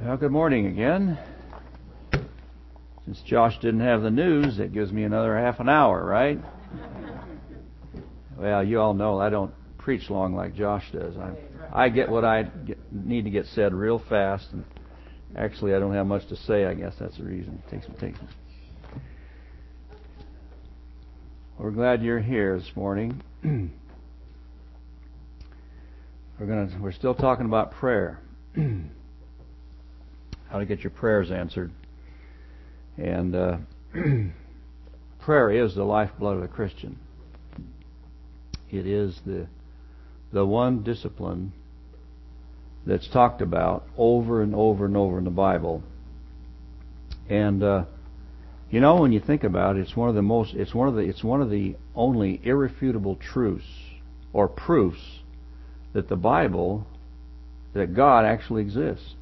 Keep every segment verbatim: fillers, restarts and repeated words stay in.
Well, good morning again. Since Josh didn't have the news, that gives me another half an hour, right? Well, you all know I don't preach long like Josh does. I, I get what I get, need to get said real fast, and actually I don't have much to say. I guess that's the reason. It takes me, takes me. We're glad you're here this morning. We're gonna. We're still talking about prayer. How to get your prayers answered. And uh, prayer is the lifeblood of a Christian. It is the the one discipline that's talked about over and over and over in the Bible. And uh, you know, when you think about it, it's one of the most. It's one of the. It's one of the only irrefutable truths or proofs that the Bible, that God actually exists.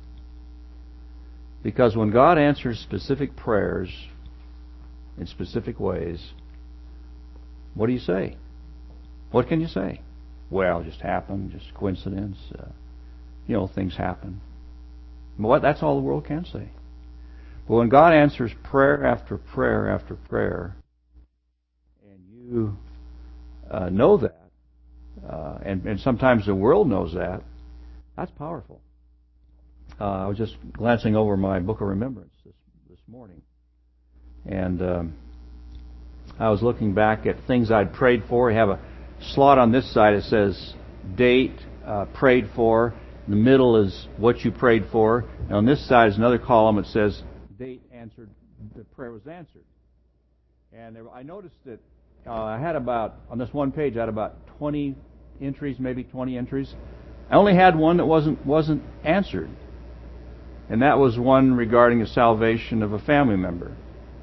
Because when God answers specific prayers in specific ways, what do you say? What can you say? Well, it just happened, just coincidence. Uh, you know, things happen. What? That's all the world can say. But when God answers prayer after prayer after prayer, and you uh, know that, uh, and, and sometimes the world knows that, that's powerful. Uh, I was just glancing over my book of remembrance this this morning, and um, I was looking back at things I'd prayed for. I have a slot on this side that says date, uh, prayed for. In the middle is what you prayed for. And on this side is another column that says date answered, the prayer was answered. And there, I noticed that uh, I had about, on this one page, I had about twenty entries, maybe twenty entries. I only had one that wasn't wasn't answered. And that was one regarding the salvation of a family member.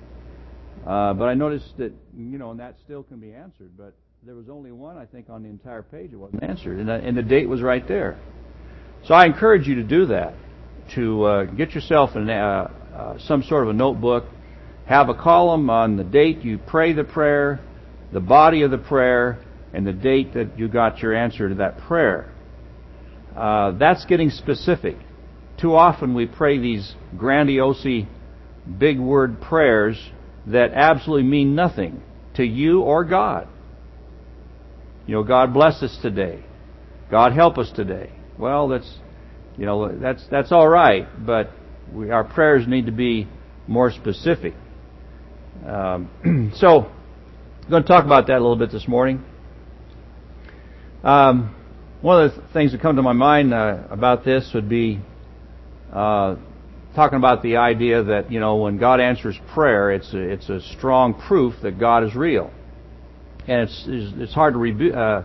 Uh, but I noticed that, you know, and that still can be answered, but there was only one, I think, on the entire page that wasn't answered, and, and the date was right there. So I encourage you to do that, to uh, get yourself an, uh, uh, some sort of a notebook, have a column on the date you pray the prayer, the body of the prayer, and the date that you got your answer to that prayer. Uh, that's getting specific. Too often we pray these grandiose, big word prayers that absolutely mean nothing to you or God. You know, God bless us today. God help us today. Well, that's, you know, that's that's all right, but we, our prayers need to be more specific. Um, so, I'm going to talk about that a little bit this morning. Um, one of the things that come to my mind uh, about this would be Uh, talking about the idea that, you know, when God answers prayer, it's a, it's a strong proof that God is real, and it's it's hard to rebu- uh,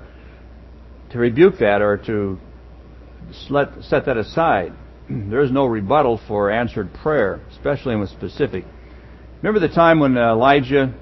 to rebuke that or to let, set that aside. There is no rebuttal for answered prayer, especially when specific. Remember the time when Elijah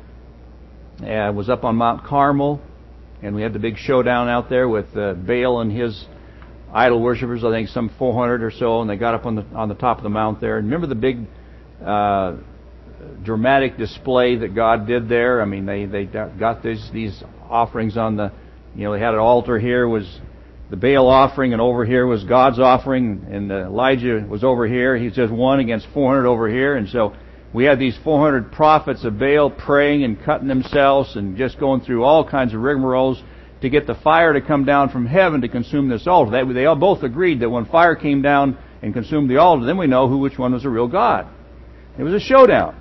uh, was up on Mount Carmel, and we had the big showdown out there with uh, Baal and his idol worshippers, I think some four hundred or so, and they got up on the on the top of the mount there. And remember the big uh, dramatic display that God did there? I mean, they they got these these offerings on the, you know, they had an altar here was the Baal offering, and over here was God's offering, and uh, Elijah was over here. He's just one against four hundred over here, and so we had these four hundred prophets of Baal praying and cutting themselves and just going through all kinds of rigmaroles to get the fire to come down from heaven to consume this altar. They, they all both agreed that when fire came down and consumed the altar, then we know who which one was the real God. It was a showdown.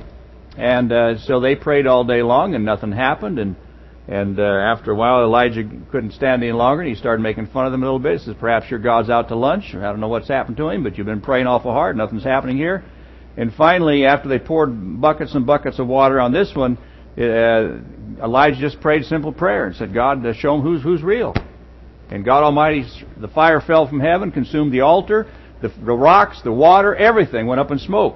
And uh, so they prayed all day long and nothing happened. And and uh, after a while, Elijah couldn't stand any longer, and he started making fun of them a little bit. He says, perhaps your God's out to lunch, or I don't know what's happened to him, but you've been praying awful hard. Nothing's happening here. And finally, after they poured buckets and buckets of water on this one, Uh, Elijah just prayed a simple prayer and said, God, uh, show him who's who's real. And God Almighty, the fire fell from heaven, consumed the altar, the, the rocks, the water, everything went up in smoke.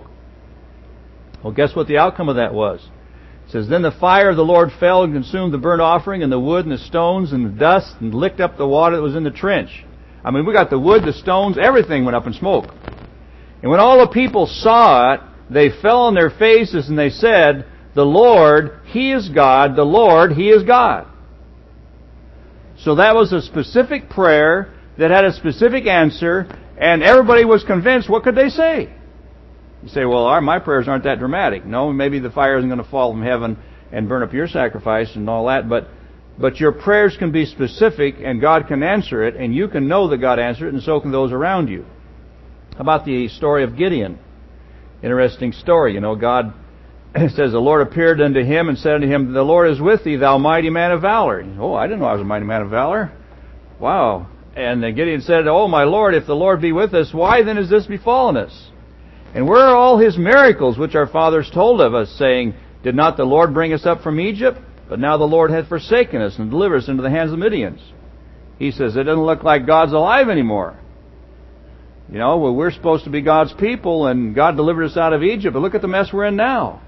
Well, guess what the outcome of that was? It says, then the fire of the Lord fell and consumed the burnt offering and the wood and the stones and the dust and licked up the water that was in the trench. I mean, we got the wood, the stones, everything went up in smoke. And when all the people saw it, they fell on their faces and they said, the Lord, He is God. The Lord, He is God. So that was a specific prayer that had a specific answer, And everybody was convinced. What could they say? You say, well, our, my prayers aren't that dramatic. No, maybe the fire isn't going to fall from heaven and burn up your sacrifice and all that, but but your prayers can be specific and God can answer it, and you can know that God answered it, and so can those around you. How about the story of Gideon? Interesting story. You know, God says, the Lord appeared unto him and said unto him, the Lord is with thee, thou mighty man of valor. Oh, I didn't know I was a mighty man of valor. Wow. And Gideon said, oh, my Lord, if the Lord be with us, why then is this befallen us? And where are all his miracles which our fathers told of us, saying, did not the Lord bring us up from Egypt? But now the Lord hath forsaken us and delivered us into the hands of the Midians. He says, it doesn't look like God's alive anymore. You know, well, we're supposed to be God's people, and God delivered us out of Egypt, but look at the mess we're in now.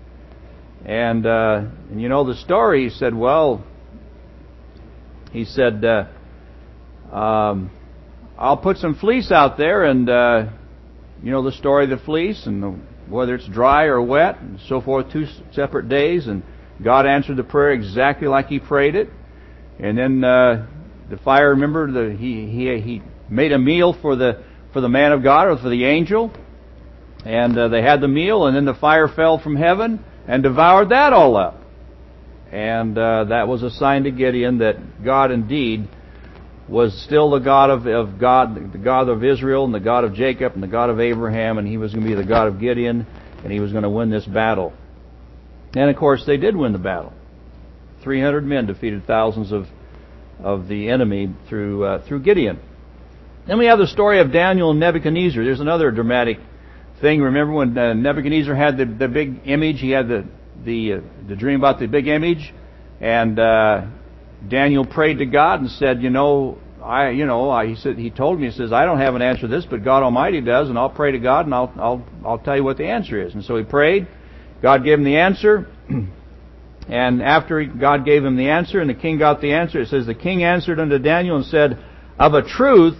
And, uh, and you know the story. He said, well, he said, uh, um, I'll put some fleece out there, and uh, you know the story of the fleece, and the, whether it's dry or wet, and so forth, two separate days, and God answered the prayer exactly like He prayed it. And then uh, the fire, remember, the, he he he made a meal for the for the man of God, or for the angel, and uh, they had the meal, and then the fire fell from heaven and devoured that all up. And uh, that was a sign to Gideon that God indeed was still the God of, of God, the God of Israel, and the God of Jacob, and the God of Abraham, and He was going to be the God of Gideon, and He was going to win this battle. And of course, they did win the battle. Three hundred men defeated thousands of of the enemy through uh, through Gideon. Then we have the story of Daniel and Nebuchadnezzar. There's another dramatic thing. Remember when uh, Nebuchadnezzar had the, the big image? He had the the uh, the dream about the big image, and uh, Daniel prayed to God and said, you know, I, you know, I, he said, he told me, he says, I don't have an answer to this, but God Almighty does, and I'll pray to God, and I'll, I'll, I'll tell you what the answer is. And so he prayed. God gave him the answer, and after he, God gave him the answer, and the king got the answer, it says, the king answered unto Daniel and said, of a truth,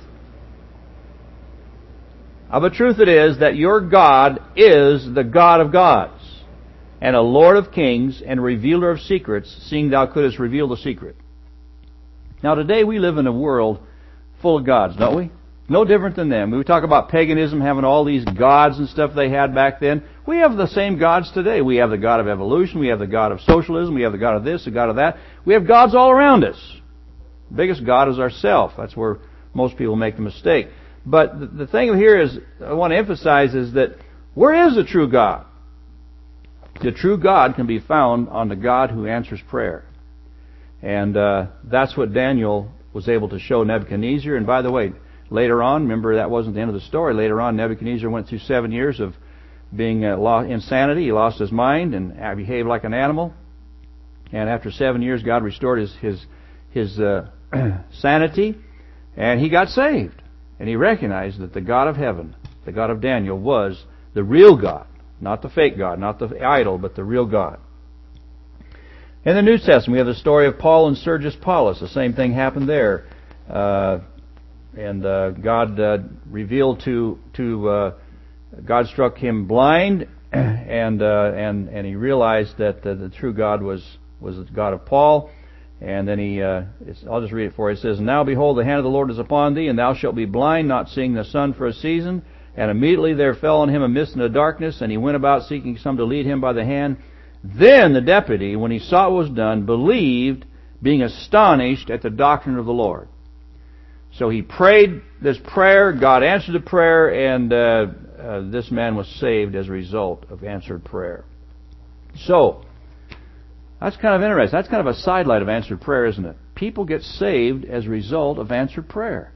of a truth it is that your God is the God of gods, and a Lord of kings, and revealer of secrets, seeing thou couldst reveal the secret. Now today we live in a world full of gods, don't we? No different than them. We talk about paganism having all these gods and stuff they had back then. We have the same gods today. We have the God of evolution. We have the God of socialism. We have the God of this, the God of that. We have gods all around us. The biggest God is ourself. That's where most people make the mistake. But the thing here is, I want to emphasize is that where is the true God? The true God can be found on the God who answers prayer. And uh, that's what Daniel was able to show Nebuchadnezzar. And by the way, later on, remember that wasn't the end of the story. Later on, Nebuchadnezzar went through seven years of being uh, lost, insanity. He lost his mind and behaved like an animal. And after seven years, God restored his his, his uh, sanity, and he got saved. And he recognized that the God of heaven, the God of Daniel, was the real God, not the fake God, not the idol, but the real God. In the New Testament, we have the story of Paul and Sergius Paulus. The same thing happened there. Uh, and uh, God uh, revealed to to uh, God struck him blind, and uh, and and he realized that uh, the true God was was the God of Paul. And then he, uh, it's, I'll just read it for you. It says, "Now behold, the hand of the Lord is upon thee, and thou shalt be blind, not seeing the sun for a season. And immediately there fell on him a mist and a darkness, and he went about seeking some to lead him by the hand. Then the deputy, when he saw what was done, believed, being astonished at the doctrine of the Lord." So he prayed this prayer, God answered the prayer, and uh, uh, this man was saved as a result of answered prayer. So, that's kind of interesting. That's kind of a sidelight of answered prayer, isn't it? People get saved as a result of answered prayer.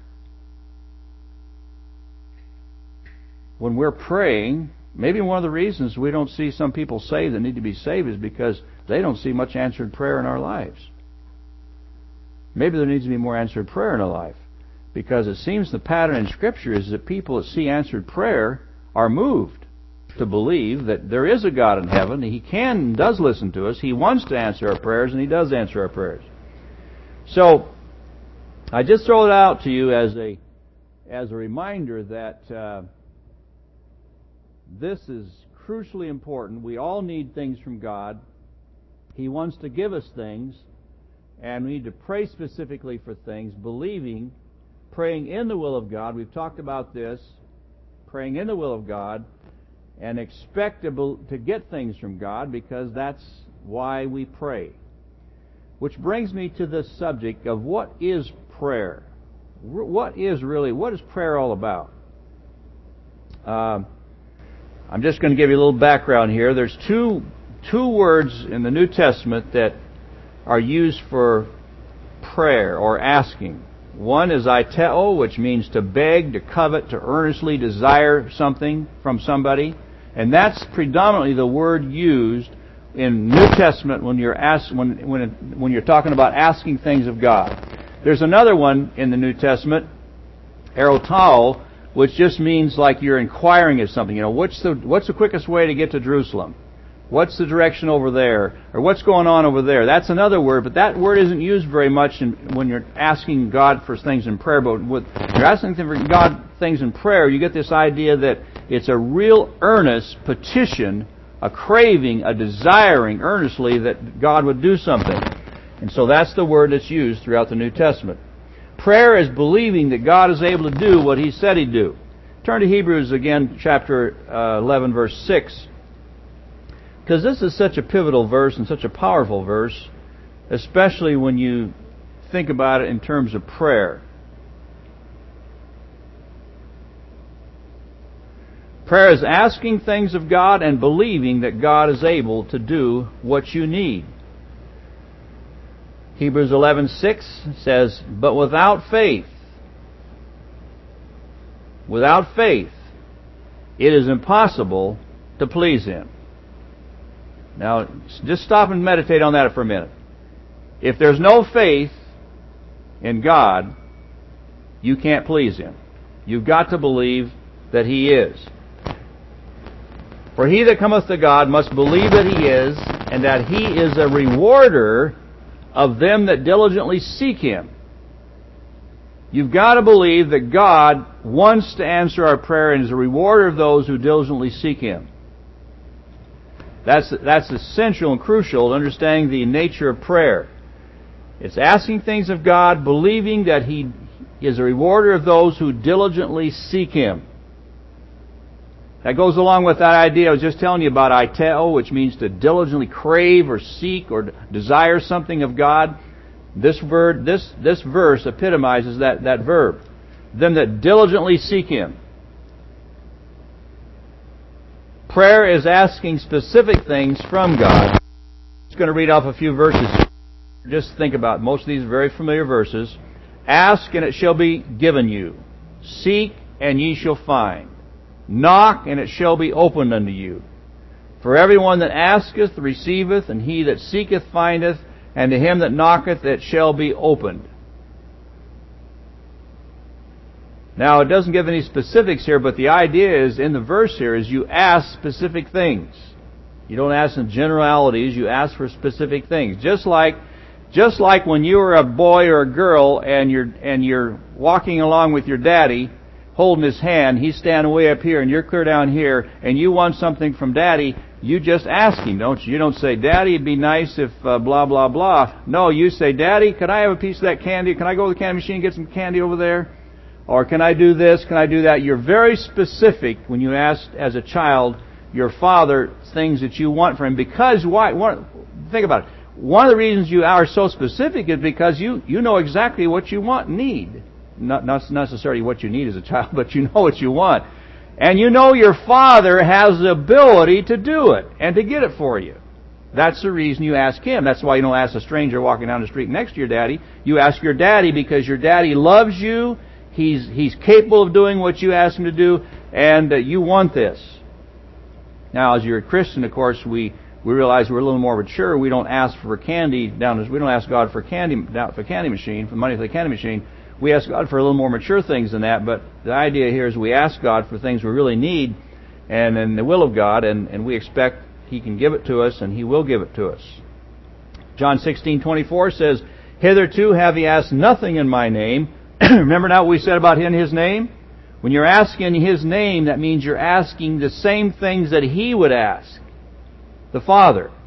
When we're praying, maybe one of the reasons we don't see some people saved that need to be saved is because they don't see much answered prayer in our lives. Maybe there needs to be more answered prayer in our life. Because it seems the pattern in Scripture is that people that see answered prayer are moved to believe that there is a God in heaven. He can and does listen to us. He wants to answer our prayers, and He does answer our prayers. So, I just throw it out to you as a as a reminder that uh, this is crucially important. We all need things from God. He wants to give us things, and we need to pray specifically for things, believing praying in the will of God. We've talked about this, praying in the will of God, and expect to, to get things from God, because that's why we pray. Which brings me to the subject of what is prayer. What is really, what is prayer all about? Um, I'm just going to give you a little background here. There's two two words in the New Testament that are used for prayer or asking. One is aiteo, which means to beg, to covet, to earnestly desire something from somebody. And that's predominantly the word used in New Testament when you're ask, when when when you're talking about asking things of God. There's another one in the New Testament, erotao, which just means like you're inquiring of something. You know, what's the what's the quickest way to get to Jerusalem? What's the direction over there? Or what's going on over there? That's another word, but that word isn't used very much in, when you're asking God for things in prayer. But when you're asking for God things in prayer, you get this idea that it's a real earnest petition, a craving, a desiring earnestly that God would do something. And so that's the word that's used throughout the New Testament. Prayer is believing that God is able to do what He said He'd do. Turn to Hebrews again, chapter uh, eleven, verse six. Because this is such a pivotal verse and such a powerful verse, especially when you think about it in terms of prayer. Prayer is asking things of God and believing that God is able to do what you need. Hebrews eleven six says, "But without faith, without faith, it is impossible to please Him." Now, just stop and meditate on that for a minute. If there's no faith in God, you can't please Him. You've got to believe that He is. "For he that cometh to God must believe that He is, and that He is a rewarder of them that diligently seek Him." You've got to believe that God wants to answer our prayer and is a rewarder of those who diligently seek Him. That's, that's essential and crucial to understanding the nature of prayer. It's asking things of God, believing that He is a rewarder of those who diligently seek Him. That goes along with that idea I was just telling you about, aiteo, which means to diligently crave or seek or desire something of God. This word, this this verse epitomizes that, that verb. Them that diligently seek Him. Prayer is asking specific things from God. I'm just going to read off a few verses. Just think about it. Most of these are very familiar verses. "Ask, and it shall be given you. Seek, and ye shall find. Knock, and it shall be opened unto you. For everyone that asketh receiveth, and he that seeketh findeth, and to him that knocketh it shall be opened." Now, it doesn't give any specifics here, but the idea is, in the verse here, is you ask specific things. You don't ask in generalities, you ask for specific things. Just like just like when you were a boy or a girl and you're and you're walking along with your daddy, holding his hand, he's standing way up here and you're clear down here, and you want something from Daddy, you just ask him, don't you? You don't say, "Daddy, it'd be nice if uh, blah, blah, blah." No, you say, "Daddy, could I have a piece of that candy? Can I go to the candy machine and get some candy over there? Or can I do this? Can I do that?" You're very specific when you ask, as a child, your father things that you want from him. Because, why? One, think about it. One of the reasons you are so specific is because you, you know exactly what you want and need. Not, not necessarily what you need as a child, but you know what you want. And you know your Father has the ability to do it and to get it for you. That's the reason you ask Him. That's why you don't ask a stranger walking down the street next to your daddy. You ask your daddy because your daddy loves you. He's, he's capable of doing what you ask Him to do, and uh, you want this. Now, as you're a Christian, of course, we, we realize we're a little more mature. We don't ask for candy down. We don't ask God for candy down for candy machine, for money for the candy machine. We ask God for a little more mature things than that, but the idea here is we ask God for things we really need and in the will of God, and, and we expect He can give it to us, and He will give it to us. John sixteen twenty-four says, "Hitherto have ye asked nothing in my name." Remember now what we said about in His name? When you're asking in His name, that means you're asking the same things that He would ask, the Father.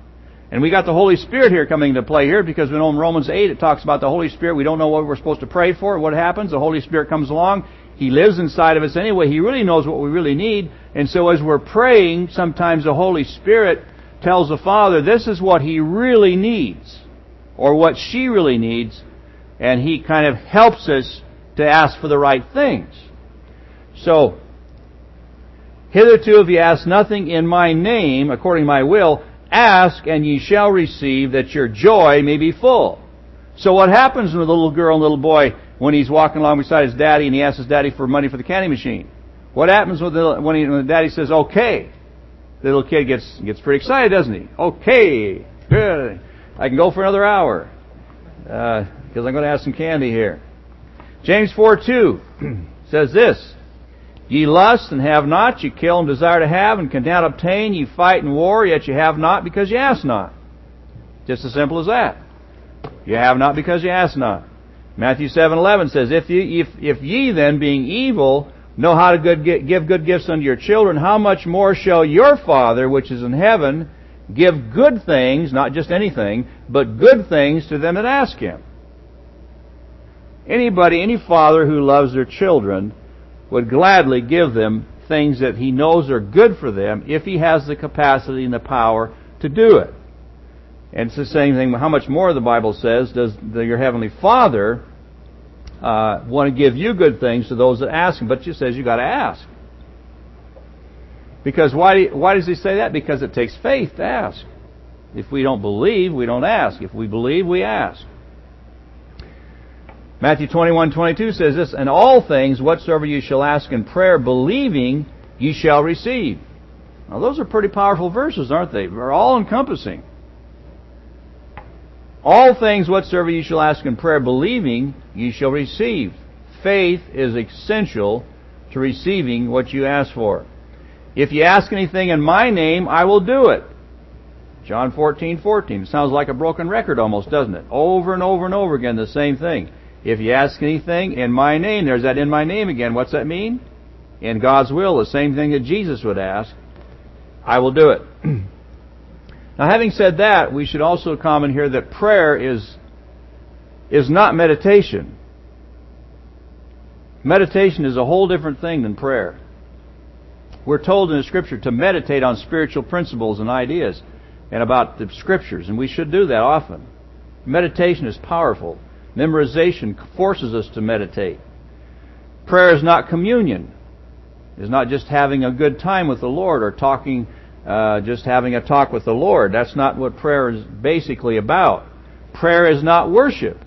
And we got the Holy Spirit here coming into play here, because we know in Romans eight it talks about the Holy Spirit. We don't know what we're supposed to pray for. What happens? The Holy Spirit comes along. He lives inside of us anyway. He really knows what we really need. And so as we're praying, sometimes the Holy Spirit tells the Father this is what He really needs, or what she really needs, and He kind of helps us to ask for the right things. So, hitherto have ye asked nothing in my name, according to my will. Ask, and ye shall receive, that your joy may be full. So what happens with a little girl and little boy when he's walking along beside his daddy and he asks his daddy for money for the candy machine? What happens with the, when, he, when the daddy says, okay? The little kid gets gets pretty excited, doesn't he? Okay, good. I can go for another hour, uh, because I'm going to have some candy here. James four two says this: Ye lust and have not, ye kill and desire to have, and cannot obtain, ye fight and war, yet ye have not because ye ask not. Just as simple as that. You have not because ye ask not. Matthew seven eleven says, If ye, if, if ye then, being evil, know how to good, give good gifts unto your children, how much more shall your Father, which is in heaven, give good things, not just anything, but good things to them that ask Him. Anybody, any father who loves their children would gladly give them things that he knows are good for them if he has the capacity and the power to do it. And it's the same thing, how much more, the Bible says, does the, your Heavenly Father uh, want to give you good things to those that ask Him? But it says you got to ask. Because why, why does He say that? Because it takes faith to ask. If we don't believe, we don't ask. If we believe, we ask. Matthew twenty-one twenty-two says this: And all things whatsoever you shall ask in prayer, believing, ye shall receive. Now those are pretty powerful verses, aren't they? They're all encompassing. All things whatsoever you shall ask in prayer, believing, ye shall receive. Faith is essential to receiving what you ask for. If you ask anything in my name, I will do it. John fourteen fourteen. It sounds like a broken record almost, doesn't it? Over and over and over again, the same thing. If you ask anything in my name, there's that in my name again. What's that mean? In God's will, the same thing that Jesus would ask, I will do it. Now, having said that, we should also comment here that prayer is, is not meditation. Meditation is a whole different thing than prayer. We're told in the Scripture to meditate on spiritual principles and ideas and about the Scriptures, and we should do that often. Meditation is powerful. Memorization forces us to meditate. Prayer is not communion. It's not just having a good time with the Lord or talking, uh, just having a talk with the Lord. That's not what prayer is basically about. Prayer is not worship.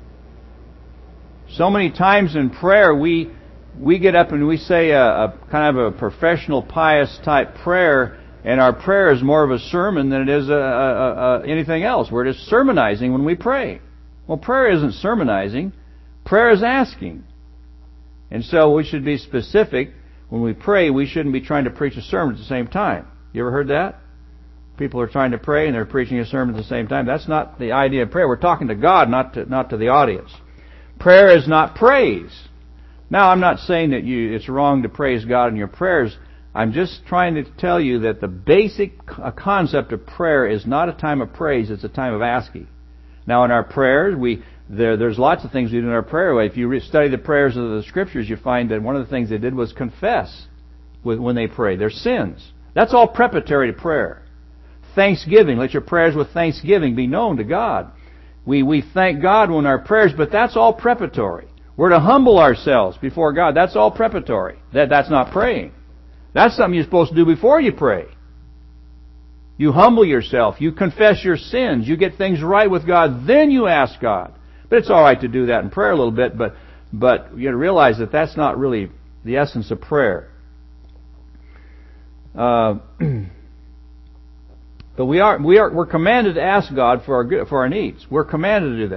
So many times in prayer we we get up and we say a, a kind of a professional, pious type prayer, and our prayer is more of a sermon than it is a, a, a, anything else. We're just sermonizing when we pray. Well, prayer isn't sermonizing. Prayer is asking. And so we should be specific. When we pray, we shouldn't be trying to preach a sermon at the same time. You ever heard that? People are trying to pray and they're preaching a sermon at the same time. That's not the idea of prayer. We're talking to God, not to, not to the audience. Prayer is not praise. Now, I'm not saying that you it's wrong to praise God in your prayers. I'm just trying to tell you that the basic concept of prayer is not a time of praise, it's a time of asking. Now, in our prayers, we there there's lots of things we do in our prayer. If you re- study the prayers of the Scriptures, you find that one of the things they did was confess with, when they prayed their sins. That's all preparatory to prayer. Thanksgiving, let your prayers with thanksgiving be known to God. We we thank God when our prayers, but that's all preparatory. We're to humble ourselves before God. That's all preparatory. That that's not praying. That's something you're supposed to do before you pray. You humble yourself. You confess your sins. You get things right with God. Then you ask God. But it's all right to do that in prayer a little bit, but but you got to realize that that's not really the essence of prayer. Uh, but we are we are we're commanded to ask God for our good, for our needs. We're commanded to do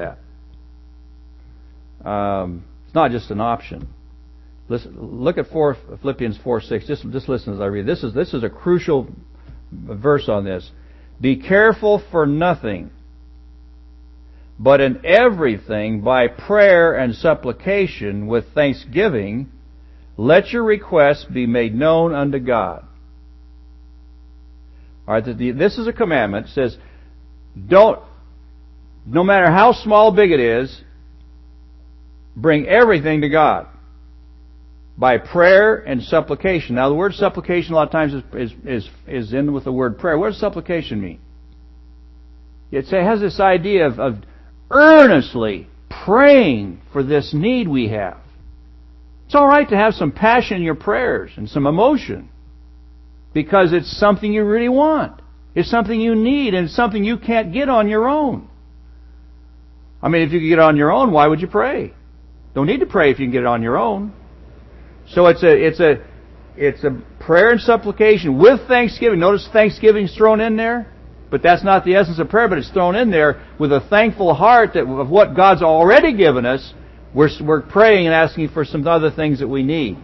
that. Um, it's not just an option. Listen, look at four, Philippians four six. Just just listen as I read. This is this is a crucial verse on this. Be careful for nothing, but in everything by prayer and supplication with thanksgiving, let your requests be made known unto God. All right, this is a commandment. It says, Don't, no matter how small or big it is, bring everything to God by prayer and supplication. Now, the word supplication a lot of times is is is, is in with the word prayer. What does supplication mean? It has this idea of, of earnestly praying for this need we have. It's all right to have some passion in your prayers and some emotion, because it's something you really want. It's something you need, and it's something you can't get on your own. I mean, if you could get it on your own, why would you pray? Don't need to pray if you can get it on your own. So it's a it's a it's a prayer and supplication with thanksgiving. Notice thanksgiving's thrown in there, but that's not the essence of prayer. But it's thrown in there with a thankful heart that of what God's already given us. We're we're praying and asking for some other things that we need.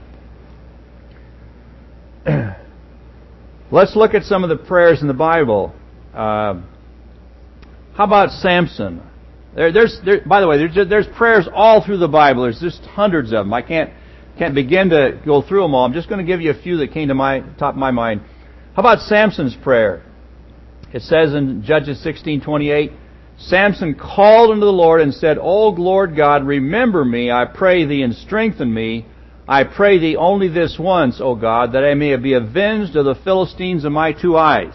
Let's look at some of the prayers in the Bible. Uh, how about Samson? There, there's there, by the way, there's there's prayers all through the Bible. There's just hundreds of them. I can't. Can't begin to go through them all. I'm just going to give you a few that came to my top of my mind. How about Samson's prayer? It says in Judges sixteen twenty-eight, Samson called unto the Lord and said, O Lord God, remember me, I pray thee, and strengthen me. I pray thee only this once, O God, that I may be avenged of the Philistines of my two eyes.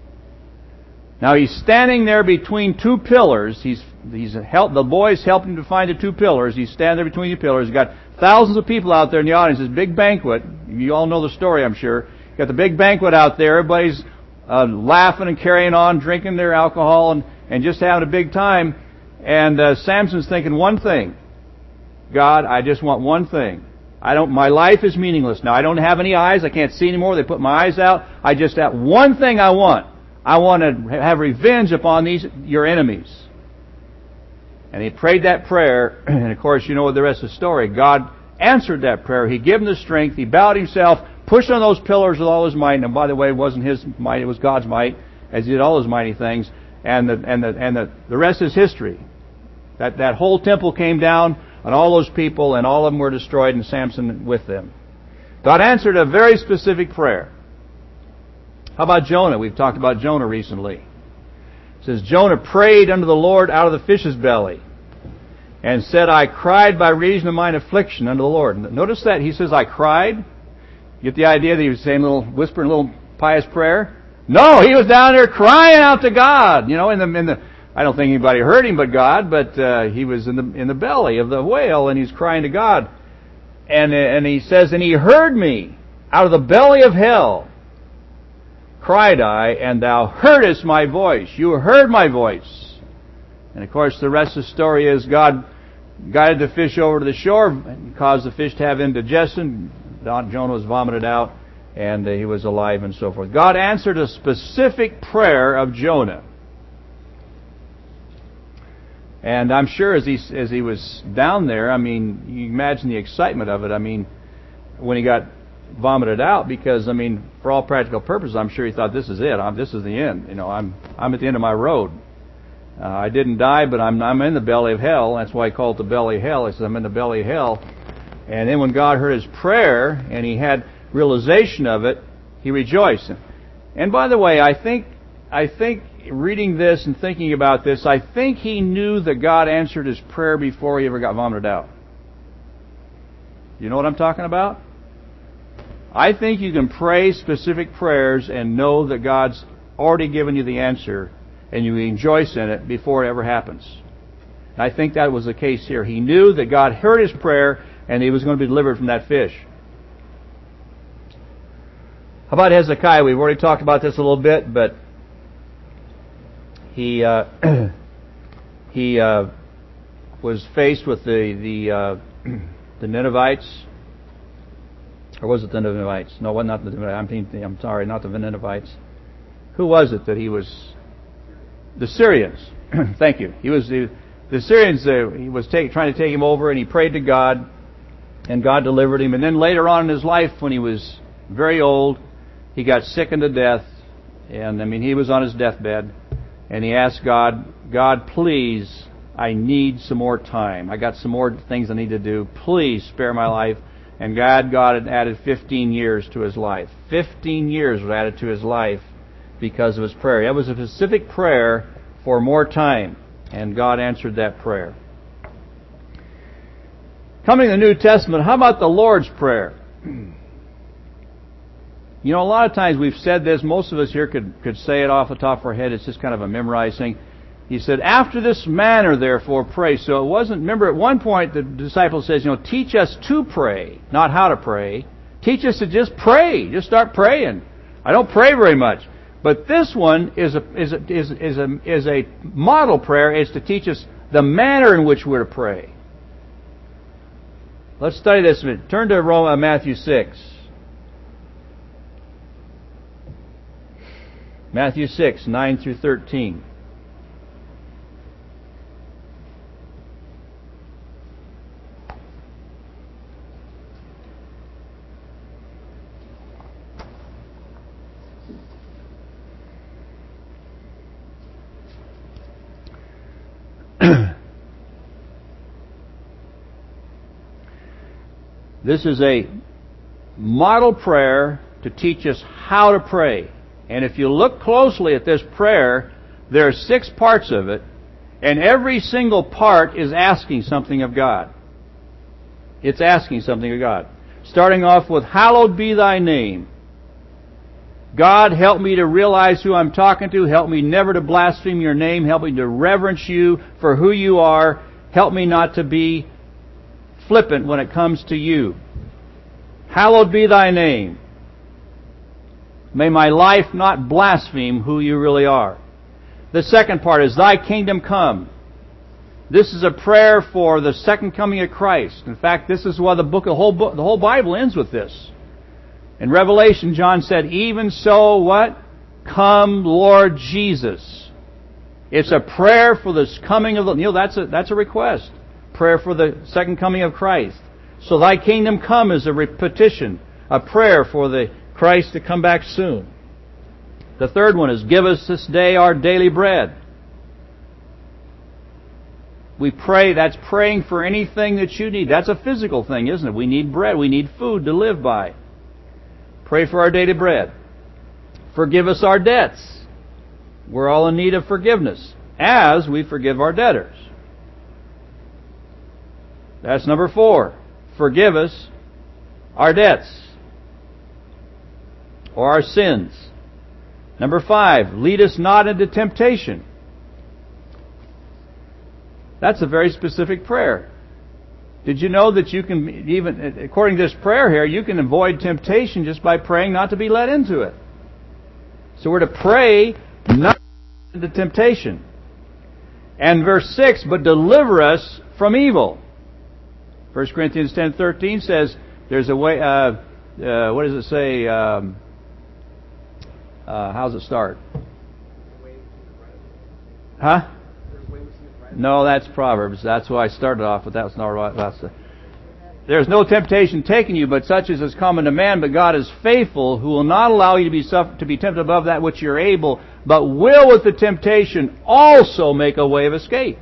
Now he's standing there between two pillars. He's he's help, the boys helped him to find the two pillars. He's standing there between the pillars. He's got thousands of people out there in the audience. This big banquet. You all know the story, I'm sure. You've got the big banquet out there. Everybody's uh, laughing and carrying on, drinking their alcohol, and, and just having a big time. And uh, Samson's thinking one thing. God, I just want one thing. I don't. My life is meaningless now. I don't have any eyes. I can't see anymore. They put my eyes out. I just have one thing I want. I want to have revenge upon these your enemies. And he prayed that prayer, and of course, you know the rest of the story. God answered that prayer. He gave him the strength. He bowed himself, pushed on those pillars with all his might. And by the way, it wasn't his might; it was God's might, as he did all his mighty things. And the and the and the, the rest is history. That that whole temple came down, and all those people, and all of them were destroyed, and Samson with them. God answered a very specific prayer. How about Jonah? We've talked about Jonah recently. It says, Jonah prayed unto the Lord out of the fish's belly, and said, I cried by reason of mine affliction unto the Lord. Notice that he says, I cried. You get the idea that he was saying a little, whispering a little pious prayer? No, he was down there crying out to God. You know, in the in the. I don't think anybody heard him but God, but uh, he was in the in the belly of the whale, and he's crying to God. And and he says, and he heard me out of the belly of hell. Cried I, and thou heardest my voice. You heard my voice. And of course, the rest of the story is God guided the fish over to the shore and caused the fish to have indigestion. Jonah was vomited out, and he was alive, and so forth. God answered a specific prayer of Jonah. And I'm sure as he as he was down there, I mean, you imagine the excitement of it. I mean, when he got vomited out, because I mean, for all practical purposes, I'm sure he thought, this is it. I'm, this is the end. You know, I'm I'm at the end of my road. Uh, I didn't die, but I'm I'm in the belly of hell. That's why he called it the belly of hell. He says, I'm in the belly of hell. And then when God heard his prayer and he had realization of it, he rejoiced. And by the way, I think I think reading this and thinking about this, I think he knew that God answered his prayer before he ever got vomited out. You know what I'm talking about? I think you can pray specific prayers and know that God's already given you the answer, and you rejoice in it before it ever happens. And I think that was the case here. He knew that God heard his prayer, and he was going to be delivered from that fish. How about Hezekiah? We've already talked about this a little bit, but he uh, he uh, was faced with the the uh, the Ninevites. Or was it the Ninevites? No, well, not the Ninevites. I'm, I'm sorry, not the Ninevites. Who was it that he was? The Syrians. Thank you. He was the, the Syrians. Uh, he was take, trying to take him over, and he prayed to God, and God delivered him. And then later on in his life, when he was very old, he got sick unto death. And I mean, he was on his deathbed, and he asked God, God, please, I need some more time. I got some more things I need to do. Please spare my life. And God, God had added fifteen years to his life. Fifteen years was added to his life because of his prayer. That was a specific prayer for more time, and God answered that prayer. Coming to the New Testament, how about the Lord's Prayer? You know, a lot of times we've said this, most of us here could, could say it off the top of our head, it's just kind of a memorized thing. He said, after this manner, therefore, pray. So it wasn't, remember at one point the disciple says, you know, teach us to pray, not how to pray. Teach us to just pray. Just start praying. I don't pray very much. But this one is a, is a, is, is a, is a model prayer. It's to teach us the manner in which we're to pray. Let's study this a bit. Turn to Rome, Matthew six. Matthew six, nine through thirteen. This is a model prayer to teach us how to pray. And if you look closely at this prayer, there are six parts of it, and every single part is asking something of God. It's asking something of God. Starting off with, hallowed be thy name. God, help me to realize who I'm talking to. Help me never to blaspheme your name. Help me to reverence you for who you are. Help me not to be flippant when it comes to you. Hallowed be thy name. May my life not blaspheme who you really are. The second part is, thy kingdom come. This is a prayer for the second coming of Christ. In fact, this is why the book, the whole book, the whole Bible ends with this. In Revelation, John said, even so, what? Come, Lord Jesus. It's a prayer for the coming of the, you know, that's a, that's a request. Prayer for the second coming of Christ. So thy kingdom come is a petition, a prayer for the Christ to come back soon. The third one is, give us this day our daily bread. We pray, that's praying for anything that you need. That's a physical thing, isn't it? We need bread. We need food to live by. Pray for our daily bread. Forgive us our debts. We're all in need of forgiveness, as we forgive our debtors. That's number four. Forgive us our debts or our sins. Number five, lead us not into temptation. That's a very specific prayer. Did you know that you can, even according to this prayer here, you can avoid temptation just by praying not to be led into it? So we're to pray not into temptation. And verse six, but deliver us from evil. First Corinthians ten thirteen says there's a way, uh, uh, what does it say? Um, uh, how does it start? Huh? No, that's Proverbs. That's why I started off with that. Was not right. That's the, there's no temptation taking you, but such as is common to man. But God is faithful, who will not allow you to be suffer, to be tempted above that which you're able, but will with the temptation also make a way of escape.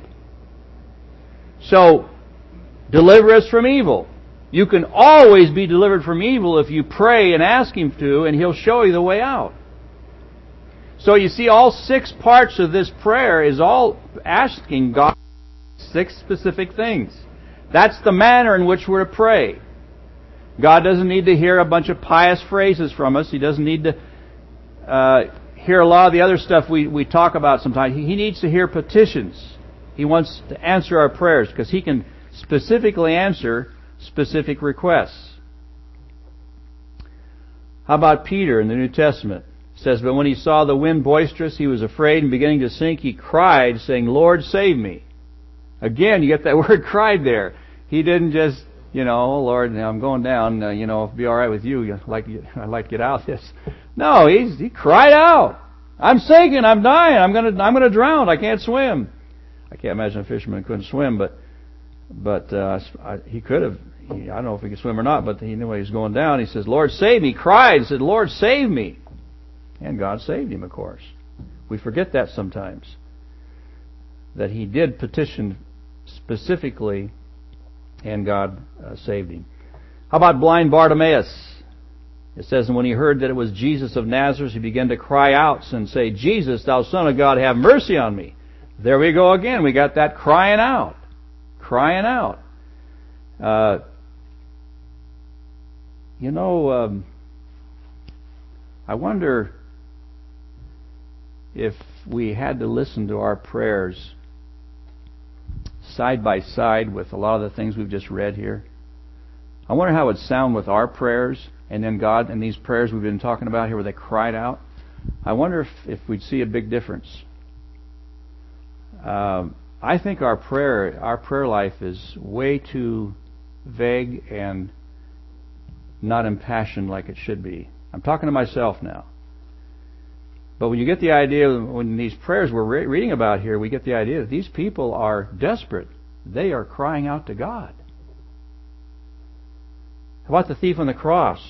So, deliver us from evil. You can always be delivered from evil if you pray and ask Him to, and He'll show you the way out. So you see, all six parts of this prayer is all asking God six specific things. That's the manner in which we're to pray. God doesn't need to hear a bunch of pious phrases from us. He doesn't need to uh, hear a lot of the other stuff we, we talk about sometimes. He needs to hear petitions. He wants to answer our prayers because He can specifically answer specific requests. How about Peter in the New Testament? It says, but when he saw the wind boisterous, he was afraid, and beginning to sink, he cried, saying, Lord, save me. Again, you get that word cried there. He didn't just, you know, oh Lord, I'm going down, uh, you know, if it'll be all right with you, I'd like, I'd like to get out of this. No, he's, he cried out. I'm sinking, I'm dying, I'm gonna, I'm gonna drown, I can't swim. I can't imagine a fisherman couldn't swim, but, but, uh, I, he could have, he, I don't know if he could swim or not, but he knew he was going down. He says, Lord, save me. He cried and said, Lord, save me. And God saved him, of course. We forget that sometimes. That he did petition specifically, and God uh, saved him. How about blind Bartimaeus? It says, and when he heard that it was Jesus of Nazareth, he began to cry out and say, Jesus, thou Son of God, have mercy on me. There we go again. We got that crying out. Crying out. Uh, you know, um, I wonder if we had to listen to our prayers side by side with a lot of the things we've just read here. I wonder how it would sound with our prayers and then God and these prayers we've been talking about here where they cried out. I wonder if, if we'd see a big difference. Um, I think our prayer, our prayer life is way too vague and not impassioned like it should be. I'm talking to myself now. But when you get the idea, when these prayers we're re- reading about here, we get the idea that these people are desperate. They are crying out to God. How about the thief on the cross?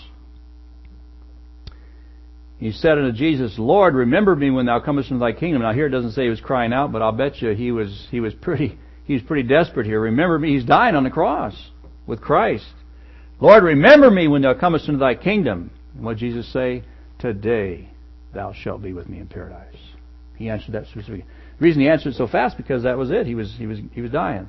He said unto Jesus, Lord, remember me when thou comest into thy kingdom. Now here it doesn't say he was crying out, but I'll bet you he was he was pretty he was pretty desperate here. Remember me, he's dying on the cross with Christ. Lord, remember me when thou comest into thy kingdom. And what did Jesus say? Today thou shalt be with me in paradise. He answered that specifically. The reason he answered so fast because that was it. He was he was he was dying.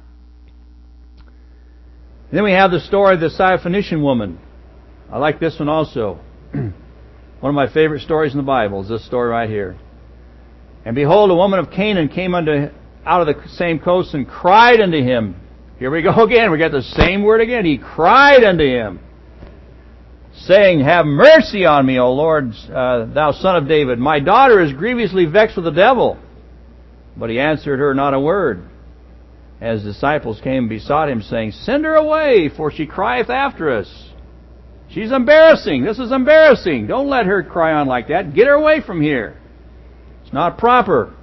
And then we have the story of the Syrophoenician woman. I like this one also. One of my favorite stories in the Bible is this story right here. And behold, a woman of Canaan came unto out of the same coast and cried unto him. Here we go again. We got the same word again. He cried unto him, saying, Have mercy on me, O Lord, uh, thou son of David. My daughter is grievously vexed with the devil. But he answered her not a word. As disciples came and besought him, saying, Send her away, for she crieth after us. She's embarrassing. This is embarrassing. Don't let her cry on like that. Get her away from here. It's not proper.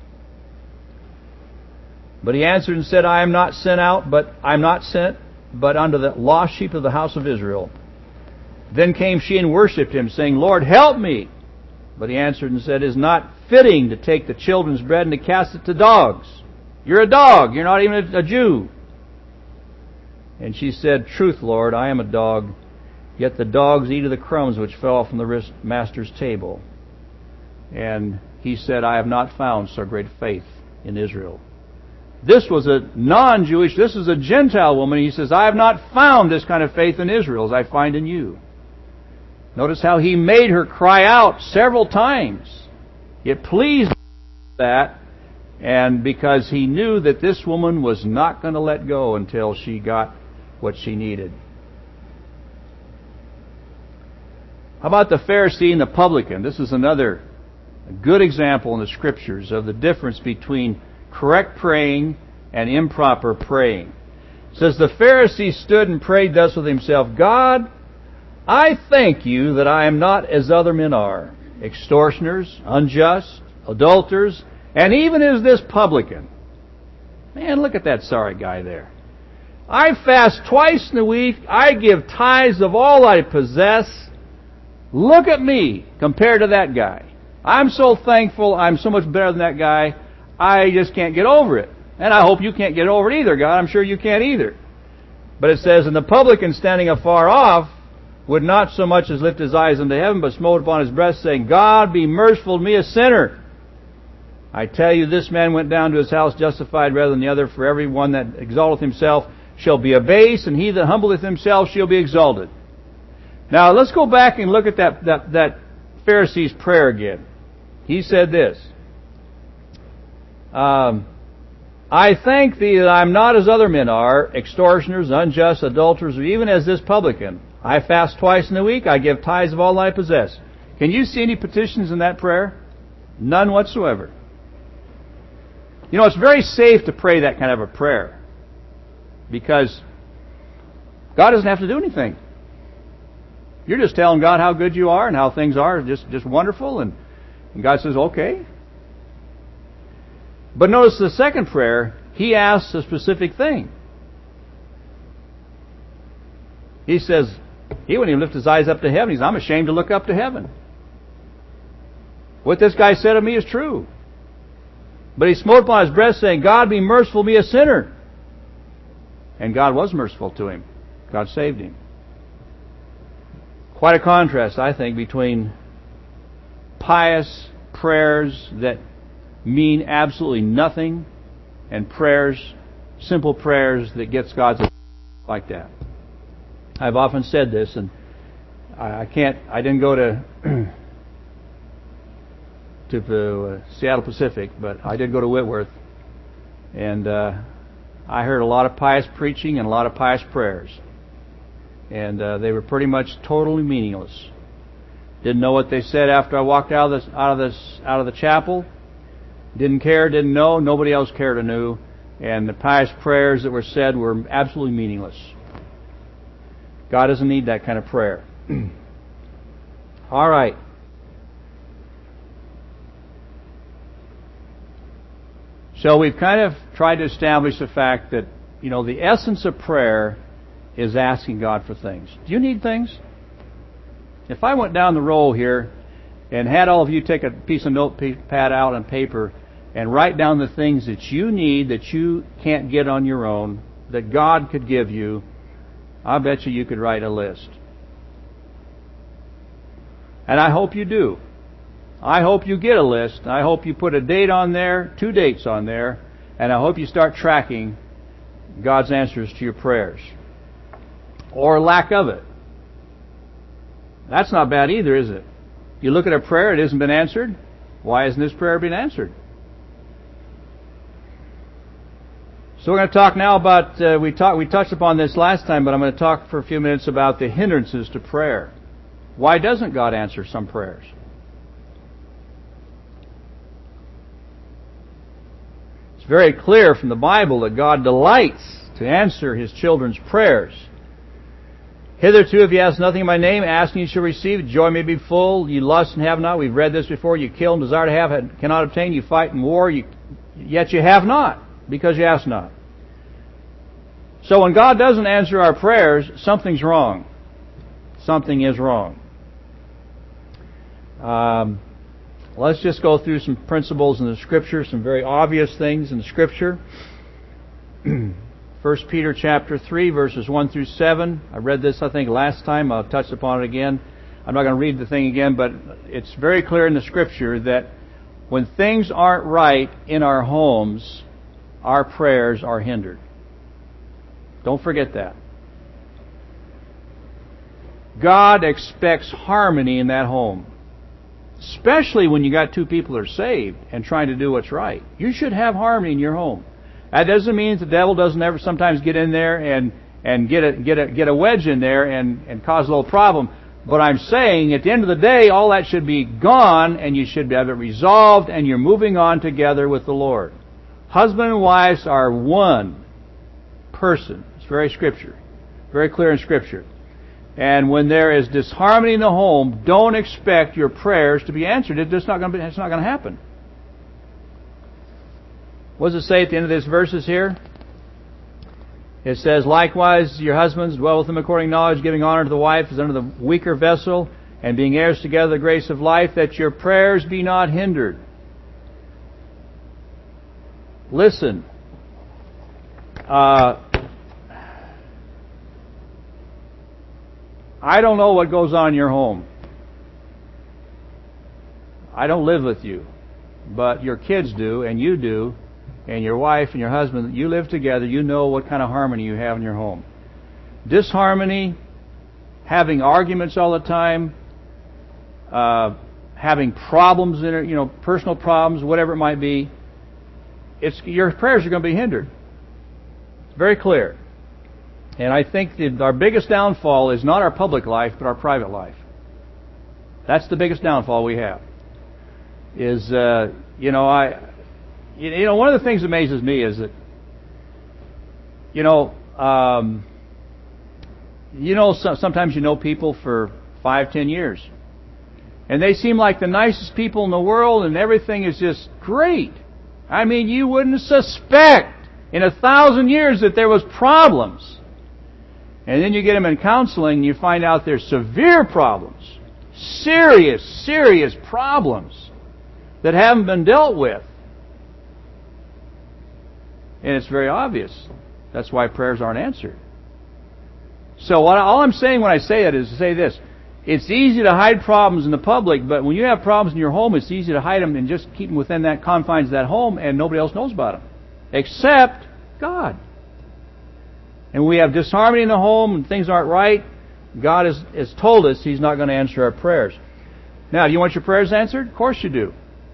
But he answered and said, I am not sent out, but I am not sent, but unto the lost sheep of the house of Israel. Then came she and worshipped him, saying, Lord, help me. But he answered and said, It is not fitting to take the children's bread and to cast it to dogs. You're a dog. You're not even a Jew. And she said, Truth, Lord, I am a dog. Yet the dogs eat of the crumbs which fell from the master's table. And he said, I have not found so great faith in Israel. This was a non-Jewish, this is a Gentile woman. He says, I have not found this kind of faith in Israel as I find in you. Notice how he made her cry out several times. It pleased that, and because he knew that this woman was not going to let go until she got what she needed. How about the Pharisee and the publican? This is another good example in the Scriptures of the difference between correct praying and improper praying. It says, The Pharisee stood and prayed thus with himself, God, I thank you that I am not as other men are, extortioners, unjust, adulterers, and even as this publican. Man, look at that sorry guy there. I fast twice in a week. I give tithes of all I possess. Look at me compared to that guy. I'm so thankful. I'm so much better than that guy. I just can't get over it. And I hope you can't get over it either, God. I'm sure you can't either. But it says, And the publican standing afar off would not so much as lift his eyes unto heaven, but smote upon his breast, saying, God, be merciful to me, a sinner. I tell you, this man went down to his house justified rather than the other, for every one that exalteth himself shall be abased, and he that humbleth himself shall be exalted. Now, let's go back and look at that, that, that Pharisee's prayer again. He said this, um, I thank thee that I am not as other men are, extortioners, unjust, adulterers, or even as this publican. I fast twice in a week. I give tithes of all I possess. Can you see any petitions in that prayer? None whatsoever. You know, it's very safe to pray that kind of a prayer because God doesn't have to do anything. You're just telling God how good you are and how things are just, just wonderful, and, and God says, okay. But notice the second prayer, he asks a specific thing. He says, he wouldn't even lift his eyes up to heaven. He says, I'm ashamed to look up to heaven. What this guy said of me is true. But he smote upon his breast, saying, God, be merciful to me, a sinner. And God was merciful to him. God saved him. Quite a contrast, I think, between pious prayers that mean absolutely nothing and prayers, simple prayers that gets God's attention like that. I've often said this, and I can't, I didn't go to to the uh, Seattle Pacific, but I did go to Whitworth, and uh, I heard a lot of pious preaching and a lot of pious prayers, and uh, they were pretty much totally meaningless. Didn't know what they said after I walked out of this, out of this, out of the chapel. Didn't care, didn't know. Nobody else cared or knew, and the pious prayers that were said were absolutely meaningless. God doesn't need that kind of prayer. All right. So we've kind of tried to establish the fact that, you know, the essence of prayer is asking God for things. Do you need things? If I went down the row here and had all of you take a piece of notepad out and paper and write down the things that you need that you can't get on your own, that God could give you, I bet you you could write a list. And I hope you do. I hope you get a list. I hope you put a date on there, two dates on there, and I hope you start tracking God's answers to your prayers. Or lack of it. That's not bad either, is it? You look at a prayer, it hasn't been answered. Why hasn't this prayer been answered? So we're going to talk now about, uh, we talked, we touched upon this last time, but I'm going to talk for a few minutes about the hindrances to prayer. Why doesn't God answer some prayers? It's very clear from the Bible that God delights to answer His children's prayers. Hitherto, if you ask nothing in my name, ask and you shall receive. Joy may be full. You lust and have not. We've read this before. You kill and desire to have, cannot obtain. You fight in war, you, yet you have not, because you ask not. So when God doesn't answer our prayers, something's wrong. Something is wrong. Um, let's just go through some principles in the Scripture, some very obvious things in the Scripture. First Peter chapter three, verses one through seven. I read this, I think, last time. I'll touch upon it again. I'm not going to read the thing again, but it's very clear in the Scripture that when things aren't right in our homes, our prayers are hindered. Don't forget that. God expects harmony in that home. Especially when you got two people who are saved and trying to do what's right. You should have harmony in your home. That doesn't mean the devil doesn't ever sometimes get in there and, and get a get a get a wedge in there and, and cause a little problem. But I'm saying at the end of the day, all that should be gone and you should have it resolved and you're moving on together with the Lord. Husband and wives are one person. It's very scripture. Very clear in Scripture. And when there is disharmony in the home, don't expect your prayers to be answered. It's just not going to be, it's not going to happen. What does it say at the end of these verses here? It says, likewise, your husbands dwell with them according to knowledge, giving honor to the wife as under the weaker vessel, and being heirs together of the grace of life, that your prayers be not hindered. Listen. Uh, I don't know what goes on in your home. I don't live with you. But your kids do, and you do, and your wife and your husband, you live together, you know what kind of harmony you have in your home. Disharmony, having arguments all the time, uh, having problems in it, you know, personal problems, whatever it might be, it's your prayers are going to be hindered. It's very clear. And I think that our biggest downfall is not our public life, but our private life. That's the biggest downfall we have. Is, uh, you know, I, you know, one of the things that amazes me is that, you know, um, you know, so, sometimes you know people for five, ten years. And they seem like the nicest people in the world and everything is just great. I mean, you wouldn't suspect in a thousand years that there was problems. And then you get them in counseling and you find out there's severe problems. Serious, serious problems that haven't been dealt with. And it's very obvious. That's why prayers aren't answered. So what, all I'm saying when I say that is to say this. It's easy to hide problems in the public, but when you have problems in your home, it's easy to hide them and just keep them within that confines of that home and nobody else knows about them. except God. And we have disharmony in the home and things aren't right. God has, has told us He's not going to answer our prayers. Now, do you want your prayers answered? Of course you do.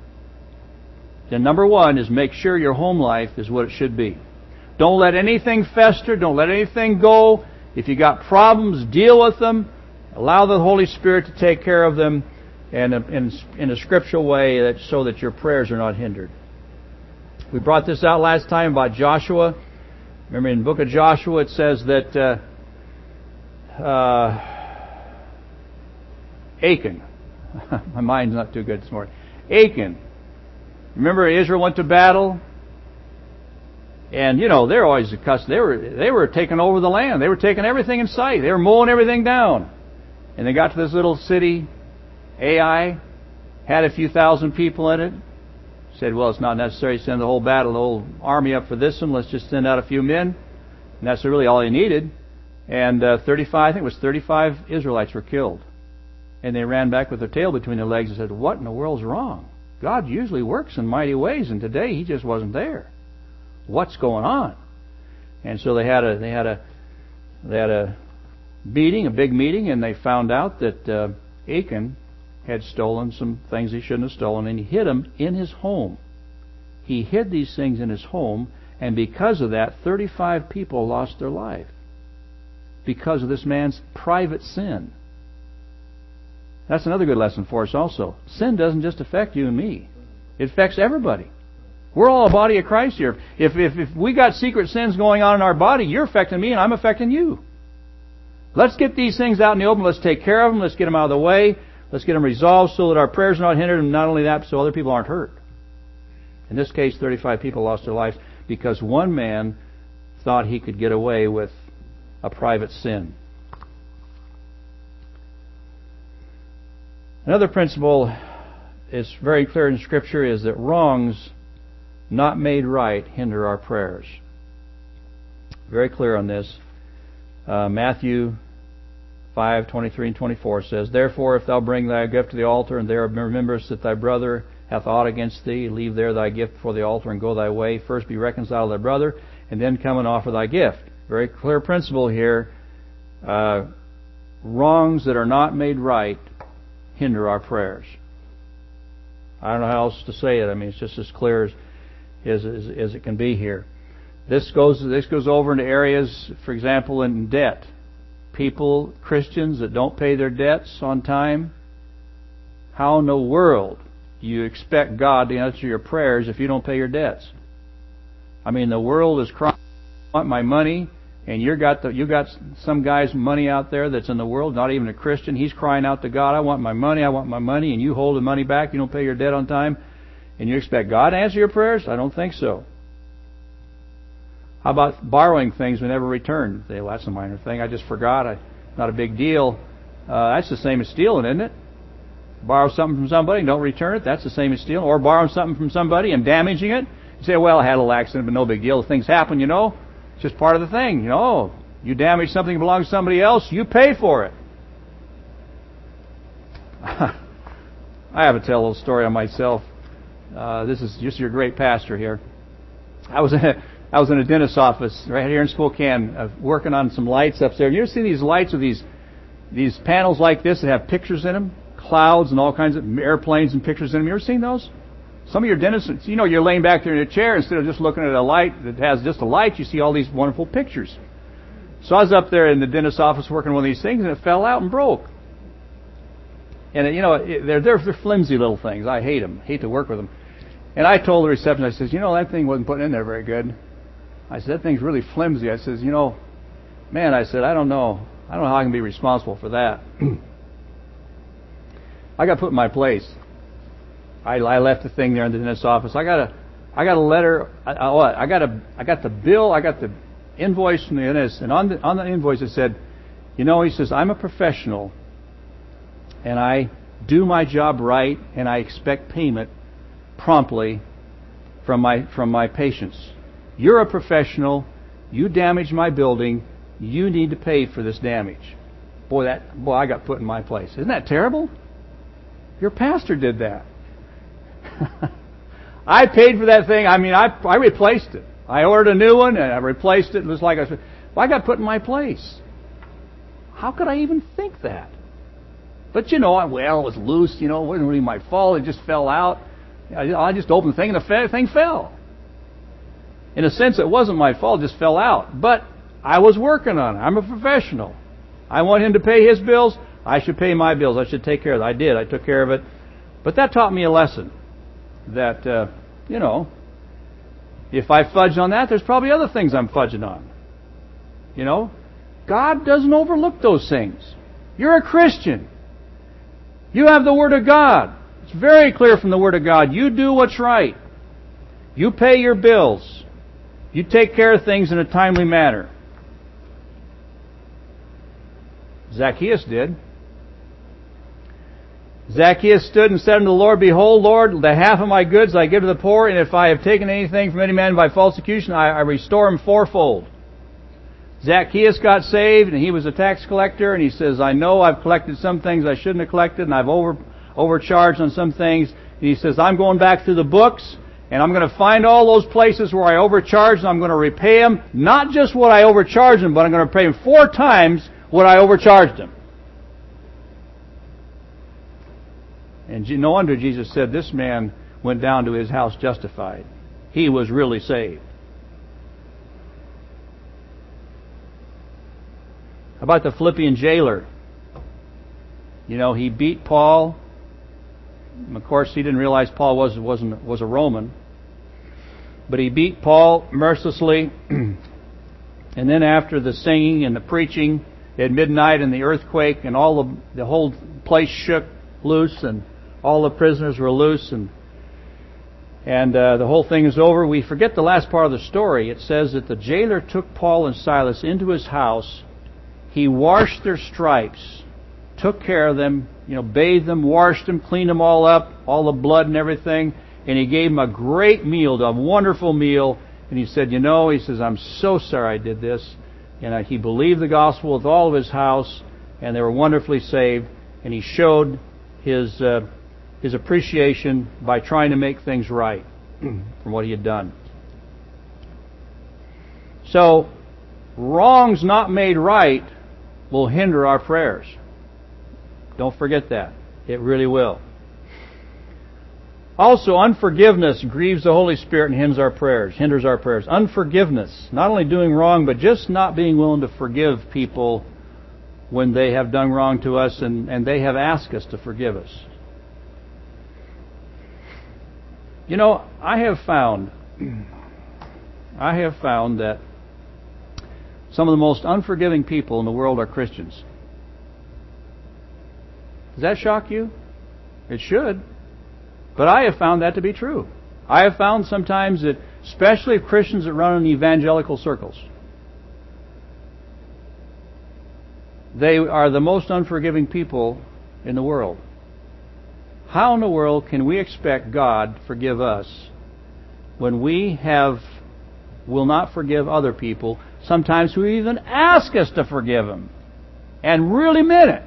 Then number one is make sure your home life is what it should be. Don't let anything fester. Don't let anything go. If you got problems, deal with them. Allow the Holy Spirit to take care of them and in, in a scriptural way that, so that your prayers are not hindered. We brought this out last time about Joshua. Remember in the book of Joshua it says that uh, uh, Achan, my mind's not too good this morning. Achan, remember Israel went to battle? And, you know, they're always accustomed. They were, they were taking over the land. They were taking everything in sight. They were mowing everything down. And they got to this little city, Ai, had a few thousand people in it. Said, well, it's not necessary to send the whole battle, the whole army up for this one. Let's just send out a few men. And that's really all they needed. And uh, thirty-five, I think it was thirty-five Israelites were killed. And they ran back with their tail between their legs and said, what in the world's wrong? God usually works in mighty ways, and today He just wasn't there. What's going on? And so they had a they had a they had a meeting, a big meeting, and they found out that uh, Achan had stolen some things he shouldn't have stolen, and he hid them in his home. He hid these things in his home, and because of that, thirty-five people lost their life because of this man's private sin. That's another good lesson for us also. Sin doesn't just affect you and me. It affects everybody. We're all a body of Christ here. If, if, if we got secret sins going on in our body, you're affecting me and I'm affecting you. Let's get these things out in the open. Let's take care of them. Let's get them out of the way. Let's get them resolved so that our prayers are not hindered, and not only that, so other people aren't hurt. In this case, thirty-five people lost their lives because one man thought he could get away with a private sin. Another principle is very clear in Scripture is that wrongs not made right hinder our prayers. Very clear on this. Uh, Matthew five twenty-three and twenty-four says, therefore, if thou bring thy gift to the altar, and there rememberest that thy brother hath aught against thee, leave there thy gift before the altar, and go thy way. First be reconciled to thy brother, and then come and offer thy gift. Very clear principle here. Uh, wrongs that are not made right hinder our prayers. I don't know how else to say it. I mean, it's just as clear as As, as, as it can be here. This goes this goes over into areas, for example, in debt. People, Christians that don't pay their debts on time. How in the world do you expect God to answer your prayers if you don't pay your debts? I mean, the world is crying, I want my money, and you got the you got some guy's money out there that's in the world, not even a Christian. He's crying out to God, I want my money, I want my money, and you hold the money back, you don't pay your debt on time. And you expect God to answer your prayers? I don't think so. How about borrowing things we never return? Say, well, that's a minor thing. I just forgot. I, not a big deal. Uh, that's the same as stealing, isn't it? Borrow something from somebody and don't return it. That's the same as stealing. Or borrowing something from somebody and damaging it. You say, well, I had a little accident, but no big deal. Things happen, you know. It's just part of the thing. You know, you damage something that belongs to somebody else, you pay for it. I have to tell a little story on myself. Uh, this is just your great pastor here. I was in a, I was in a dentist's office right here in Spokane, uh, working on some lights upstairs. You ever see these lights with these these panels like this that have pictures in them, clouds and all kinds of airplanes and pictures in them? You ever seen those? Some of your dentists, you know, you're laying back there in a chair, instead of just looking at a light that has just a light, you see all these wonderful pictures. So I was up there in the dentist's office working on one of these things, and it fell out and broke. And you know, they're they're, they're flimsy little things. I hate them. Hate to work with them. And I told the receptionist, I says, you know, that thing wasn't put in there very good. I said, that thing's really flimsy. I says, you know, man, I said, I don't know. I don't know how I can be responsible for that. I got put in my place. I, I left the thing there in the dentist's office. I got a, I got a letter. I, I, I got a, I got the bill. I got the invoice from the dentist, and on the on the invoice it said, you know, he says, I'm a professional, and I do my job right, and I expect payment promptly from my from my patients. You're a professional. You damaged my building. You need to pay for this damage. Boy, that boy, I got put in my place. Isn't that terrible? Your pastor did that. I paid for that thing. I mean, I I replaced it. I ordered a new one and I replaced it. It was like I said, well, I got put in my place. How could I even think that? But you know, well, it was loose. You know, it wasn't really my fault. It just fell out. I just opened the thing and the thing fell. In a sense, it wasn't my fault. It just fell out. But I was working on it. I'm a professional. I want him to pay his bills. I should pay my bills. I should take care of it. I did. I took care of it. But that taught me a lesson. That, uh, you know, if I fudge on that, there's probably other things I'm fudging on. You know, God doesn't overlook those things. You're a Christian. You have the Word of God. It's very clear from the Word of God. You do what's right. You pay your bills. You take care of things in a timely manner. Zacchaeus did. Zacchaeus stood and said unto the Lord, Behold, Lord, the half of my goods I give to the poor, and if I have taken anything from any man by false accusation, I, I restore him fourfold. Zacchaeus got saved, and he was a tax collector, and he says, I know I've collected some things I shouldn't have collected, and I've over overcharged on some things. And he says, I'm going back through the books, and I'm going to find all those places where I overcharged, and I'm going to repay them, not just what I overcharged them, but I'm going to pay them four times what I overcharged them. And no wonder Jesus said this man went down to his house justified. He was really saved. How about the Philippian jailer? You know, he beat Paul. Of course, he didn't realize Paul was wasn't was a Roman. But he beat Paul mercilessly. And then after the singing and the preaching at midnight and the earthquake and all the the whole place shook loose and all the prisoners were loose and and uh, the whole thing is over. We forget the last part of the story. It says that the jailer took Paul and Silas into his house. He washed their stripes, took care of them, you know, bathed them, washed them, cleaned them all up, all the blood and everything, and he gave them a great meal, a wonderful meal. And he said, you know, he says, I'm so sorry I did this. And uh, he believed the gospel with all of his house, and they were wonderfully saved. And he showed his uh, his appreciation by trying to make things right from what he had done. So, wrongs not made right will hinder our prayers. Don't forget that. It really will. Also, unforgiveness grieves the Holy Spirit and hinders our prayers. Hinders our prayers. Unforgiveness, not only doing wrong, but just not being willing to forgive people when they have done wrong to us and, and they have asked us to forgive us. You know, I have found, I have found that some of the most unforgiving people in the world are Christians. Does that shock you? It should. But I have found that to be true. I have found sometimes that, especially Christians that run in evangelical circles, they are the most unforgiving people in the world. How in the world can we expect God to forgive us when we have will not forgive other people, sometimes who even ask us to forgive them, and really meant it?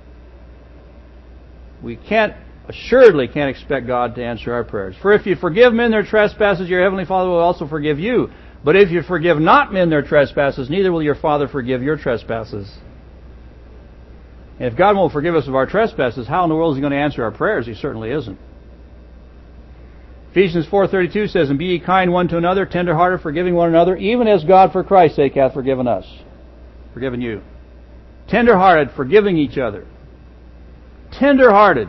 We can't, assuredly can't expect God to answer our prayers. For if you forgive men their trespasses, your heavenly Father will also forgive you. But if you forgive not men their trespasses, neither will your Father forgive your trespasses. And if God won't forgive us of our trespasses, how in the world is He going to answer our prayers? He certainly isn't. Ephesians four thirty-two says, And be ye kind one to another, tender-hearted, forgiving one another, even as God for Christ's sake hath forgiven us. Forgiven you. Tender-hearted, forgiving each other. Tender-hearted.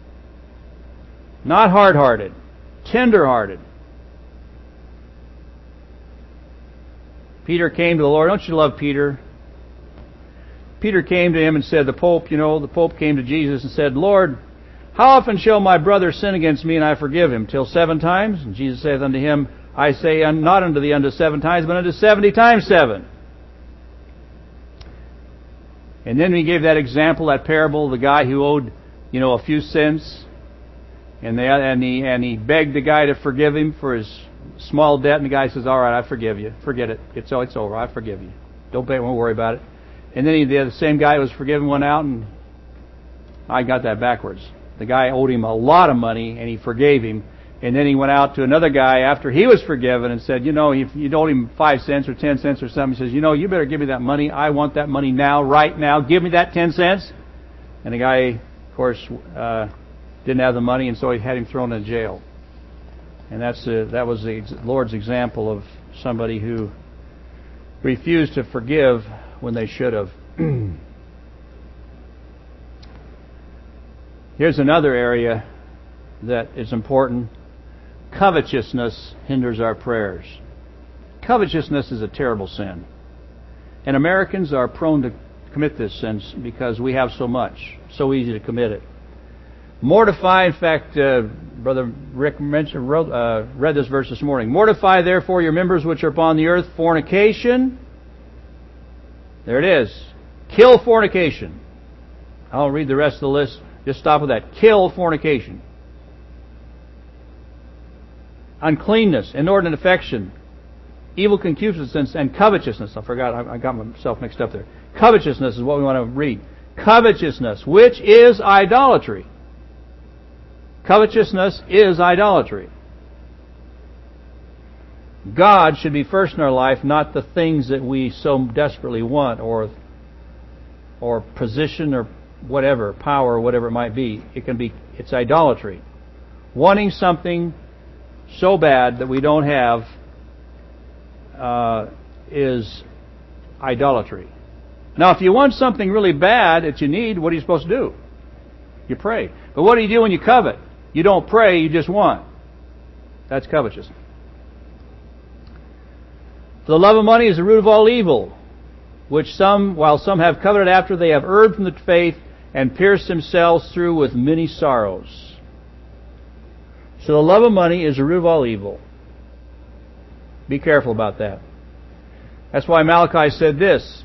Not hard-hearted. Tender-hearted. Peter came to the Lord. Don't you love Peter? Peter came to him and said, the Pope, you know, the Pope came to Jesus and said, Lord, how often shall my brother sin against me and I forgive him? Till seven times? And Jesus saith unto him, I say not unto thee unto seven times, but unto seventy times seven. And then he gave that example, that parable, the guy who owed, you know, a few cents, and they, and he and he begged the guy to forgive him for his small debt, and the guy says, all right, I forgive you. Forget it. It's oh, it's over. I forgive you. Don't pay, won't worry about it. And then he, the same guy who was forgiven went out, and I got that backwards. The guy owed him a lot of money, and he forgave him. And then he went out to another guy after he was forgiven and said, you know, if you owed him five cents or ten cents or something, he says, you know, you better give me that money. I want that money now, right now. Give me that ten cents. And the guy, of course, uh, didn't have the money, and so he had him thrown in jail. And that's uh, that was the Lord's example of somebody who refused to forgive when they should have. Here's another area that is important. Covetousness hinders our prayers. Covetousness is a terrible sin. And Americans are prone to commit this sin because we have so much. So easy to commit it. Mortify, in fact, uh, Brother Rick mentioned, wrote, uh, read this verse this morning. Mortify therefore your members which are upon the earth, fornication. There it is. Kill fornication. I'll read the rest of the list. Just stop with that. Kill fornication. Uncleanness, inordinate affection, evil concupiscence, and covetousness. I forgot, I got myself mixed up there. Covetousness is what we want to read. Covetousness, which is idolatry. Covetousness is idolatry. God should be first in our life, not the things that we so desperately want, or or position, or whatever, power, or whatever it might be. It can be, it's idolatry. Wanting something so bad that we don't have uh, is idolatry. Now, if you want something really bad that you need, what are you supposed to do? You pray. But what do you do when you covet? You don't pray, you just want. That's covetousness. For the love of money is the root of all evil, which some, while some have coveted after, they have erred from the faith and pierced themselves through with many sorrows. So the love of money is the root of all evil. Be careful about that. That's why Malachi said this.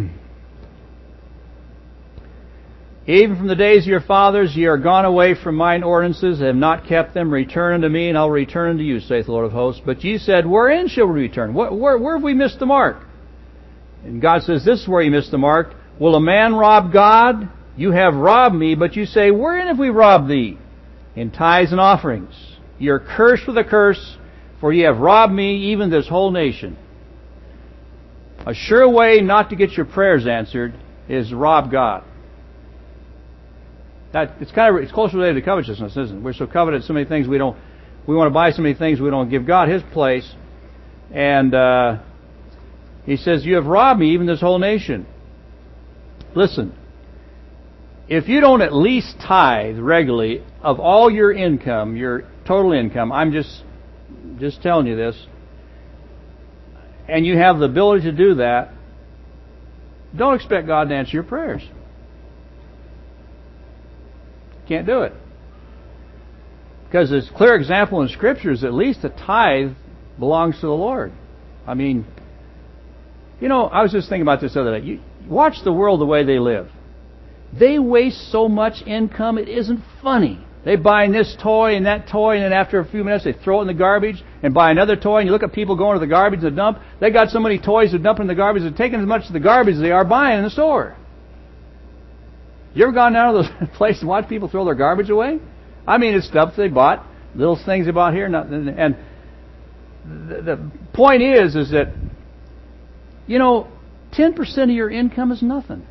Even from the days of your fathers ye are gone away from mine ordinances, and have not kept them. Return unto me, and I'll return unto you, saith the Lord of hosts. But ye said, wherein shall we return? Where, where, where have we missed the mark? And God says, this is where you missed the mark. Will a man rob God? You have robbed me, but you say, wherein have we robbed thee? In tithes and offerings. Ye are cursed with a curse, for ye have robbed me, even this whole nation. A sure way not to get your prayers answered is to rob God. That it's kind of it's closely related to covetousness, isn't it? We're so coveted so many things we don't. We want to buy so many things we don't give God His place. And uh, He says, "You have robbed me, even this whole nation." Listen. If you don't at least tithe regularly of all your income, your total income, I'm just just telling you this, and you have the ability to do that, don't expect God to answer your prayers. Can't do it. Because there's a clear example in Scripture is at least a tithe belongs to the Lord. I mean, you know, I was just thinking about this the other day. You watch the world the way they live. They waste so much income, it isn't funny. They buy this toy and that toy, and then after a few minutes they throw it in the garbage and buy another toy, and you look at people going to the garbage and the dump, they got so many toys to dump in the garbage, they're taking as much of the garbage as they are buying in the store. You ever gone down to those places and watched people throw their garbage away? I mean, it's stuff they bought, little things they bought here, and the, the point is, is that, you know, ten percent of your income is nothing.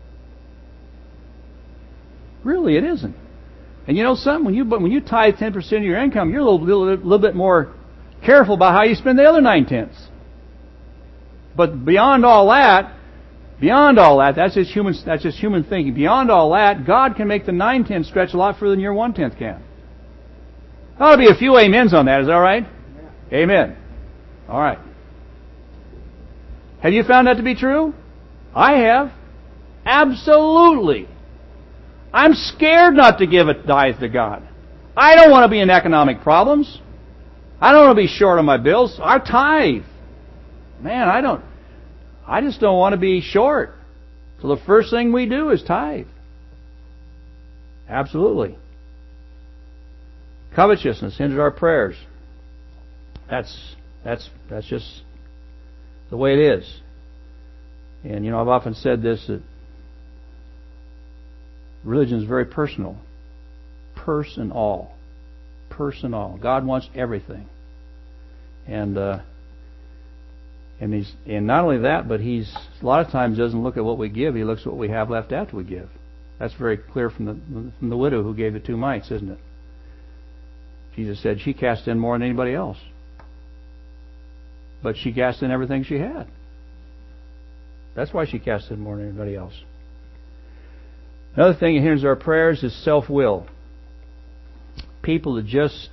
Really, it isn't. And you know something? When you when you tithe ten percent of your income, you're a little, little, little bit more careful about how you spend the other nine-tenths. But beyond all that, beyond all that, that's just human. That's just human thinking. Beyond all that, God can make the nine-tenths stretch a lot further than your one-tenth can. There ought to be a few amens on that. Is that all right? Yeah. Amen. All right. Have you found that to be true? I have. Absolutely. I'm scared not to give a tithe to God. I don't want to be in economic problems. I don't want to be short on my bills. I tithe. Man, I don't. I just don't want to be short. So the first thing we do is tithe. Absolutely. Covetousness hinders our prayers. That's that's that's just the way it is. And you know, I've often said this, that religion is very personal. Personal. personal. God wants everything. And uh, and he's and not only that, but he's a lot of times doesn't look at what we give. He looks at what we have left after we give. That's very clear from the from the widow who gave the two mites, isn't it? Jesus said she cast in more than anybody else. But she cast in everything she had. That's why she cast in more than anybody else. Another thing that hinders our prayers is self-will. People that just,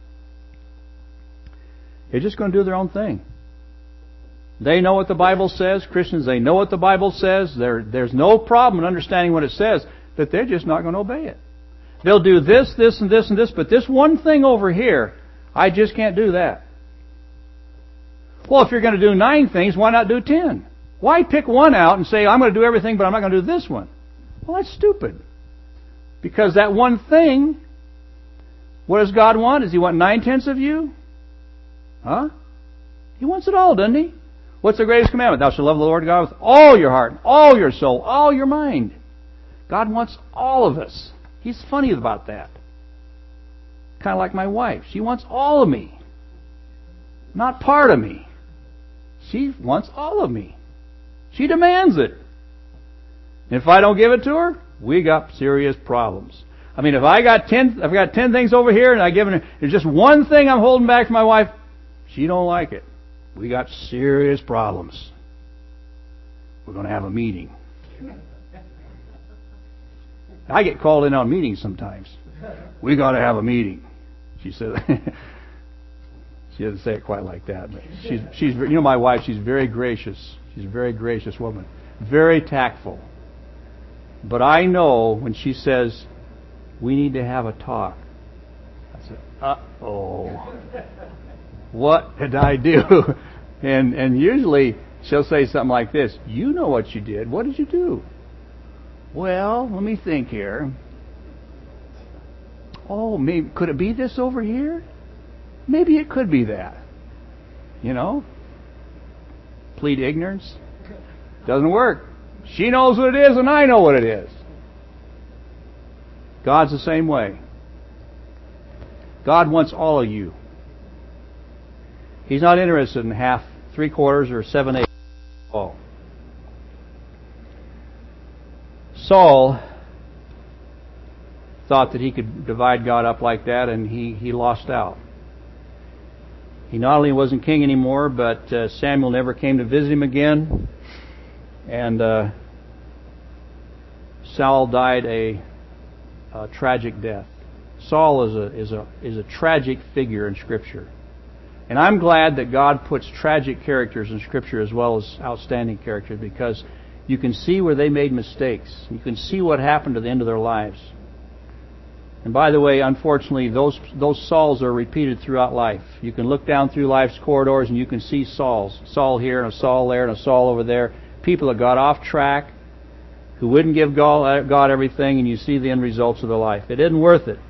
they're just going to do their own thing. They know what the Bible says. Christians, they know what the Bible says. There, there's no problem in understanding what it says, but they're just not going to obey it. They'll do this, this, and this, and this, but this one thing over here, I just can't do that. Well, if you're going to do nine things, why not do ten? Why pick one out and say, I'm going to do everything, but I'm not going to do this one? Well, that's stupid. Because that one thing, what does God want? Does He want nine-tenths of you? Huh? He wants it all, doesn't He? What's the greatest commandment? Thou shalt love the Lord God with all your heart, all your soul, all your mind. God wants all of us. He's funny about that. Kind of like my wife. She wants all of me. Not part of me. She wants all of me. She demands it. If I don't give it to her, we got serious problems. I mean, if I got ten, I've got ten things over here, and I give her, there's just one thing I'm holding back from my wife. She don't like it. We got serious problems. We're going to have a meeting. I get called in on meetings sometimes. We got to have a meeting. She said. She doesn't say it quite like that, but she's she's you know my wife. She's very gracious. She's a very gracious woman, very tactful. But I know when she says, we need to have a talk. I said, uh-oh. What did I do? And and usually she'll say something like this. You know what you did. What did you do? Well, let me think here. Oh, maybe could it be this over here? Maybe it could be that. You know? Plead ignorance. Doesn't work. She knows what it is and I know what it is. God's the same way. God wants all of you. He's not interested in half, three quarters, or seven eighths. All. Saul thought that he could divide God up like that, and he, he lost out. He not only wasn't king anymore, but uh, Samuel never came to visit him again. And uh, Saul died a, a tragic death. Saul is a is a is a tragic figure in Scripture, and I'm glad that God puts tragic characters in Scripture as well as outstanding characters, because you can see where they made mistakes. You can see what happened to the end of their lives. And by the way, unfortunately, those those Sauls are repeated throughout life. You can look down through life's corridors and you can see Sauls. Saul here and a Saul there and a Saul over there. People that got off track, who wouldn't give God, God everything, and you see the end results of their life. It isn't worth it.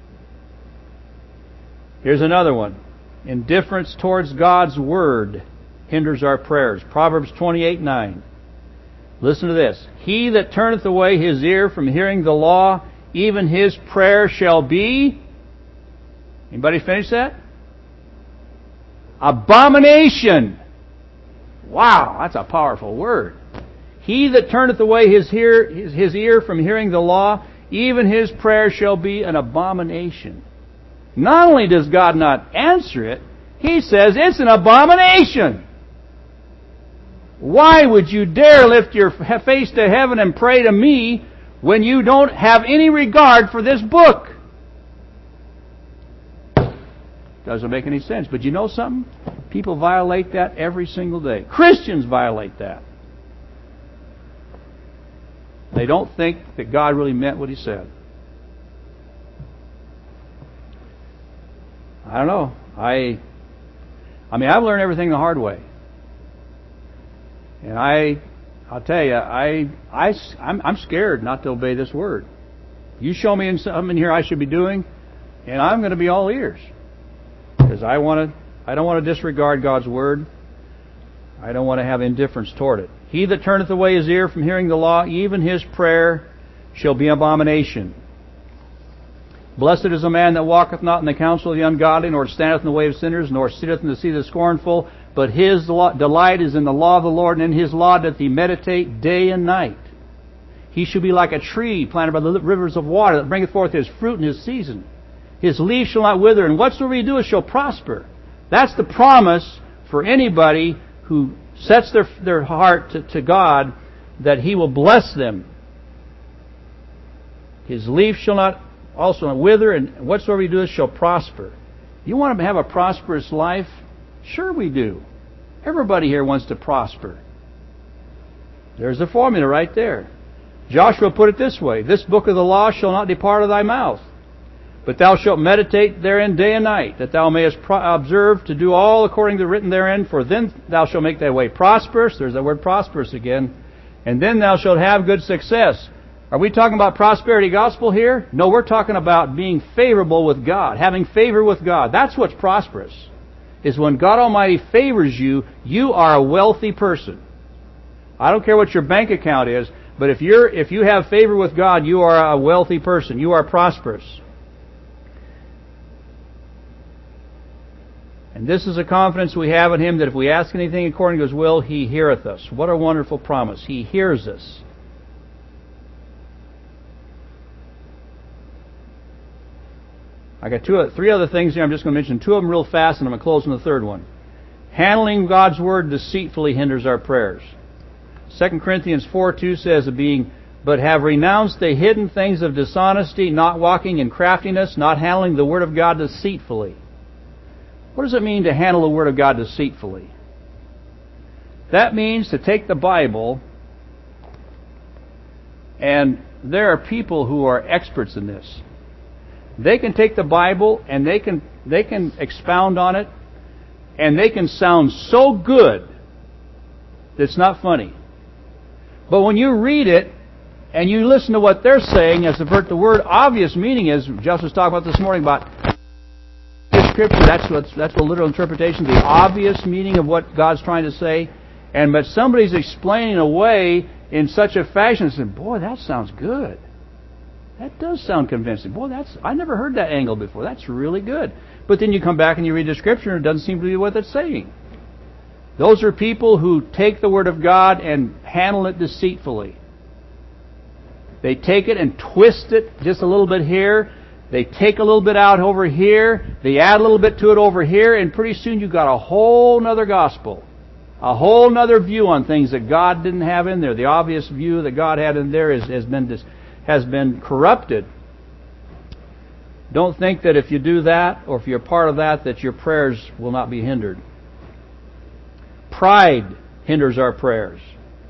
Here's another one. Indifference towards God's Word hinders our prayers. Proverbs twenty-eight nine. Listen to this. He that turneth away his ear from hearing the law, even his prayer shall be... Anybody finish that? Abomination. Wow, that's a powerful word. He that turneth away his, hear, his, his ear from hearing the law, even his prayer shall be an abomination. Not only does God not answer it, He says it's an abomination. Why would you dare lift your face to heaven and pray to me when you don't have any regard for this book? Doesn't make any sense. But you know something? People violate that every single day. Christians violate that. They don't think that God really meant what He said. I don't know. I, I mean, I've learned everything the hard way. And I, I'll tell you, I, I, I'm, I'm scared not to obey this word. You show me something in here I should be doing, and I'm going to be all ears. Because I want to, I don't want to disregard God's word. I don't want to have indifference toward it. He that turneth away his ear from hearing the law, even his prayer shall be abomination. Blessed is the man that walketh not in the counsel of the ungodly, nor standeth in the way of sinners, nor sitteth in the seat of the scornful, but his delight is in the law of the Lord, and in his law doth he meditate day and night. He shall be like a tree planted by the rivers of water, that bringeth forth his fruit in his season. His leaf shall not wither, and whatsoever he doeth shall prosper. That's the promise for anybody who sets their, their heart to, to God, that He will bless them. His leaf shall not also not wither, and whatsoever he doeth shall prosper. You want to have a prosperous life? Sure we do. Everybody here wants to prosper. There's the formula right there. Joshua put it this way: this book of the law shall not depart of thy mouth, but thou shalt meditate therein day and night, that thou mayest pro- observe to do all according to the written therein, for then thou shalt make thy way prosperous. There's that word prosperous again. And then thou shalt have good success. Are we talking about prosperity gospel here? No, we're talking about being favorable with God, having favor with God. That's what's prosperous. Is when God Almighty favors you, you are a wealthy person. I don't care what your bank account is, but if you're if you have favor with God, you are a wealthy person. You are prosperous. And this is a confidence we have in Him, that if we ask anything according to His will, He heareth us. What a wonderful promise. He hears us. I got two, three other things here. I'm just going to mention two of them real fast, and I'm going to close on the third one. Handling God's Word deceitfully hinders our prayers. Second Corinthians four two says, being, but have renounced the hidden things of dishonesty, not walking in craftiness, not handling the Word of God deceitfully. What does it mean to handle the Word of God deceitfully? That means to take the Bible, and there are people who are experts in this. They can take the Bible and they can they can expound on it, and they can sound so good that it's not funny. But when you read it and you listen to what they're saying, as the word obvious meaning is, Justin was talking about this morning about Scripture. That's what that's the literal interpretation, the obvious meaning of what God's trying to say. And but somebody's explaining away in such a fashion and saying, "Boy, that sounds good. That does sound convincing. Boy, that's I never heard that angle before. That's really good." But then you come back and you read the Scripture, and it doesn't seem to be what it's saying. Those are people who take the Word of God and handle it deceitfully. They take it and twist it just a little bit here. They take a little bit out over here. They add a little bit to it over here, and pretty soon you've got a whole other gospel. A whole other view on things that God didn't have in there. The obvious view that God had in there is, has been dis- has been corrupted. Don't think that if you do that, or if you're part of that, that your prayers will not be hindered. Pride hinders our prayers.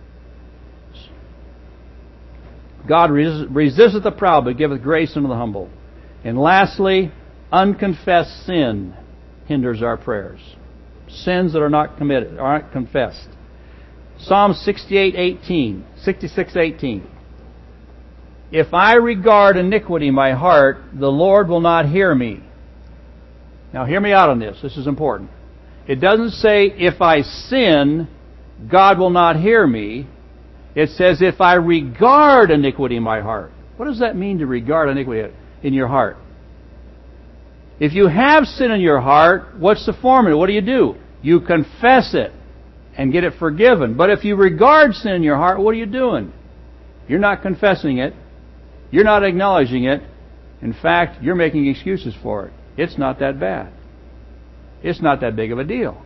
God resisteth the proud, but giveth grace unto the humble. And lastly, unconfessed sin hinders our prayers. Sins that are not committed, aren't confessed. Psalm sixty-eight eighteen, sixty-six eighteen. If I regard iniquity in my heart, the Lord will not hear me. Now hear me out on this. This is important. It doesn't say, if I sin, God will not hear me. It says, if I regard iniquity in my heart. What does that mean, to regard iniquity in your heart? If you have sin in your heart, what's the formula? What do you do? You confess it and get it forgiven. But if you regard sin in your heart, what are you doing? You're not confessing it. You're not acknowledging it. In fact, you're making excuses for it. It's not that bad. It's not that big of a deal.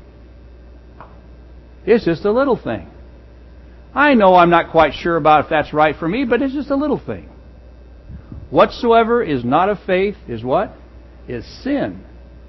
It's just a little thing. I know I'm not quite sure about if that's right for me, but it's just a little thing. Whatsoever is not of faith is what? Is sin.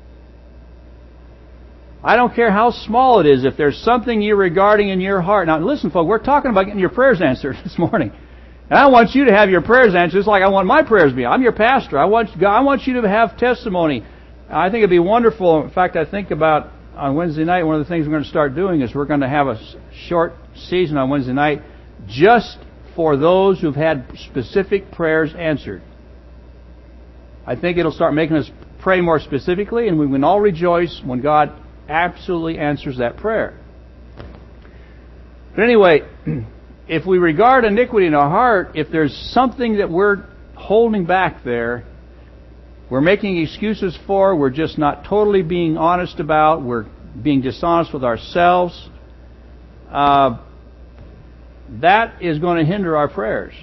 I don't care how small it is. If there's something you're regarding in your heart. Now listen, folks, we're talking about getting your prayers answered this morning. And I want you to have your prayers answered just like I want my prayers to be. I'm your pastor. I want, I want you to have testimony. I think it'd be wonderful. In fact, I think about on Wednesday night, one of the things we're going to start doing is we're going to have a short season on Wednesday night just for those who've had specific prayers answered. I think it'll start making us pray more specifically, and we can all rejoice when God absolutely answers that prayer. But anyway, if we regard iniquity in our heart, if there's something that we're holding back there, we're making excuses for, we're just not totally being honest about, we're being dishonest with ourselves, uh, that is going to hinder our prayers.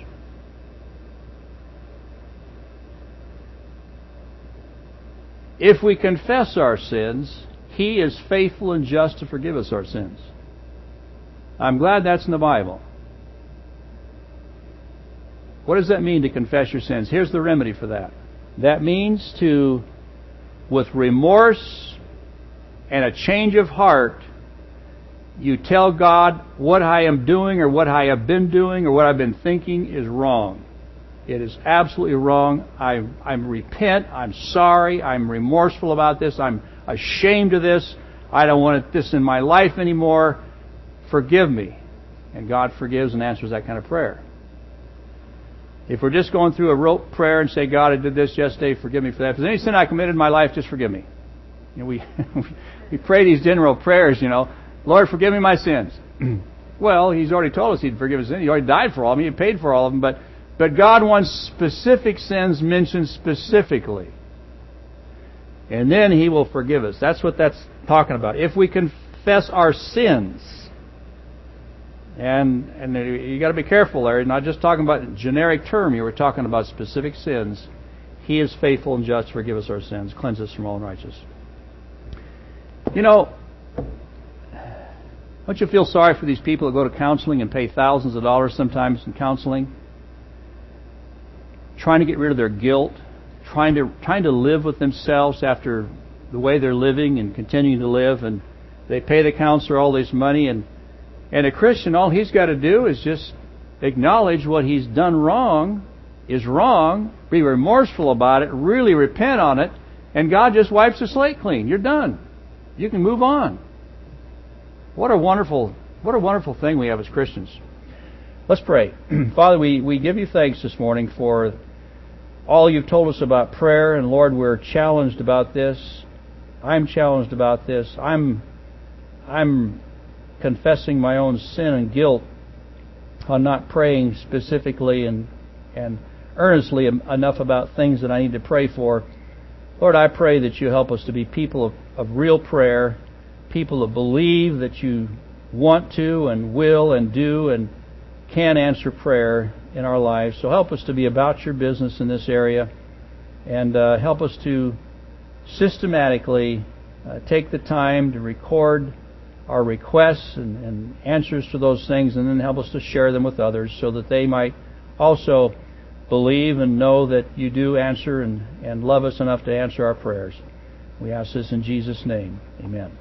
If we confess our sins, He is faithful and just to forgive us our sins. I'm glad that's in the Bible. What does that mean to confess your sins? Here's the remedy for that. That means to, with remorse and a change of heart, you tell God what I am doing or what I have been doing or what I've been thinking is wrong. It is absolutely wrong. I I repent. I'm sorry. I'm remorseful about this. I'm ashamed of this. I don't want this in my life anymore. Forgive me. And God forgives and answers that kind of prayer. If we're just going through a rote prayer and say, God, I did this yesterday, forgive me for that. If there's any sin I committed in my life, just forgive me. You know, we we pray these general prayers, you know, Lord, forgive me my sins. Well, He's already told us He'd forgive us sins. He already died for all of them. He paid for all of them. But But God wants specific sins mentioned specifically. And then He will forgive us. That's what that's talking about. If we confess our sins, and and you got to be careful there, not just talking about a generic term here, we're talking about specific sins. He is faithful and just to forgive us our sins, cleanse us from all unrighteousness. You know, don't you feel sorry for these people that go to counseling and pay thousands of dollars sometimes in counseling? Trying to get rid of their guilt, trying to trying to live with themselves after the way they're living and continuing to live, and they pay the counselor all this money, and and a Christian, all he's got to do is just acknowledge what he's done wrong is wrong, be remorseful about it, really repent on it, and God just wipes the slate clean. You're done. You can move on. What a wonderful what a wonderful thing we have as Christians. Let's pray. Father, we, we give you thanks this morning for all you've told us about prayer, and Lord, we're challenged about this. I'm challenged about this. I'm I'm confessing my own sin and guilt on not praying specifically and and earnestly enough about things that I need to pray for. Lord, I pray that you help us to be people of, of real prayer, people that believe that you want to and will and do and can answer prayer in our lives. So help us to be about your business in this area, and uh, help us to systematically uh, take the time to record our requests and, and answers to those things, and then help us to share them with others so that they might also believe and know that you do answer and, and love us enough to answer our prayers. We ask this in Jesus' name. Amen.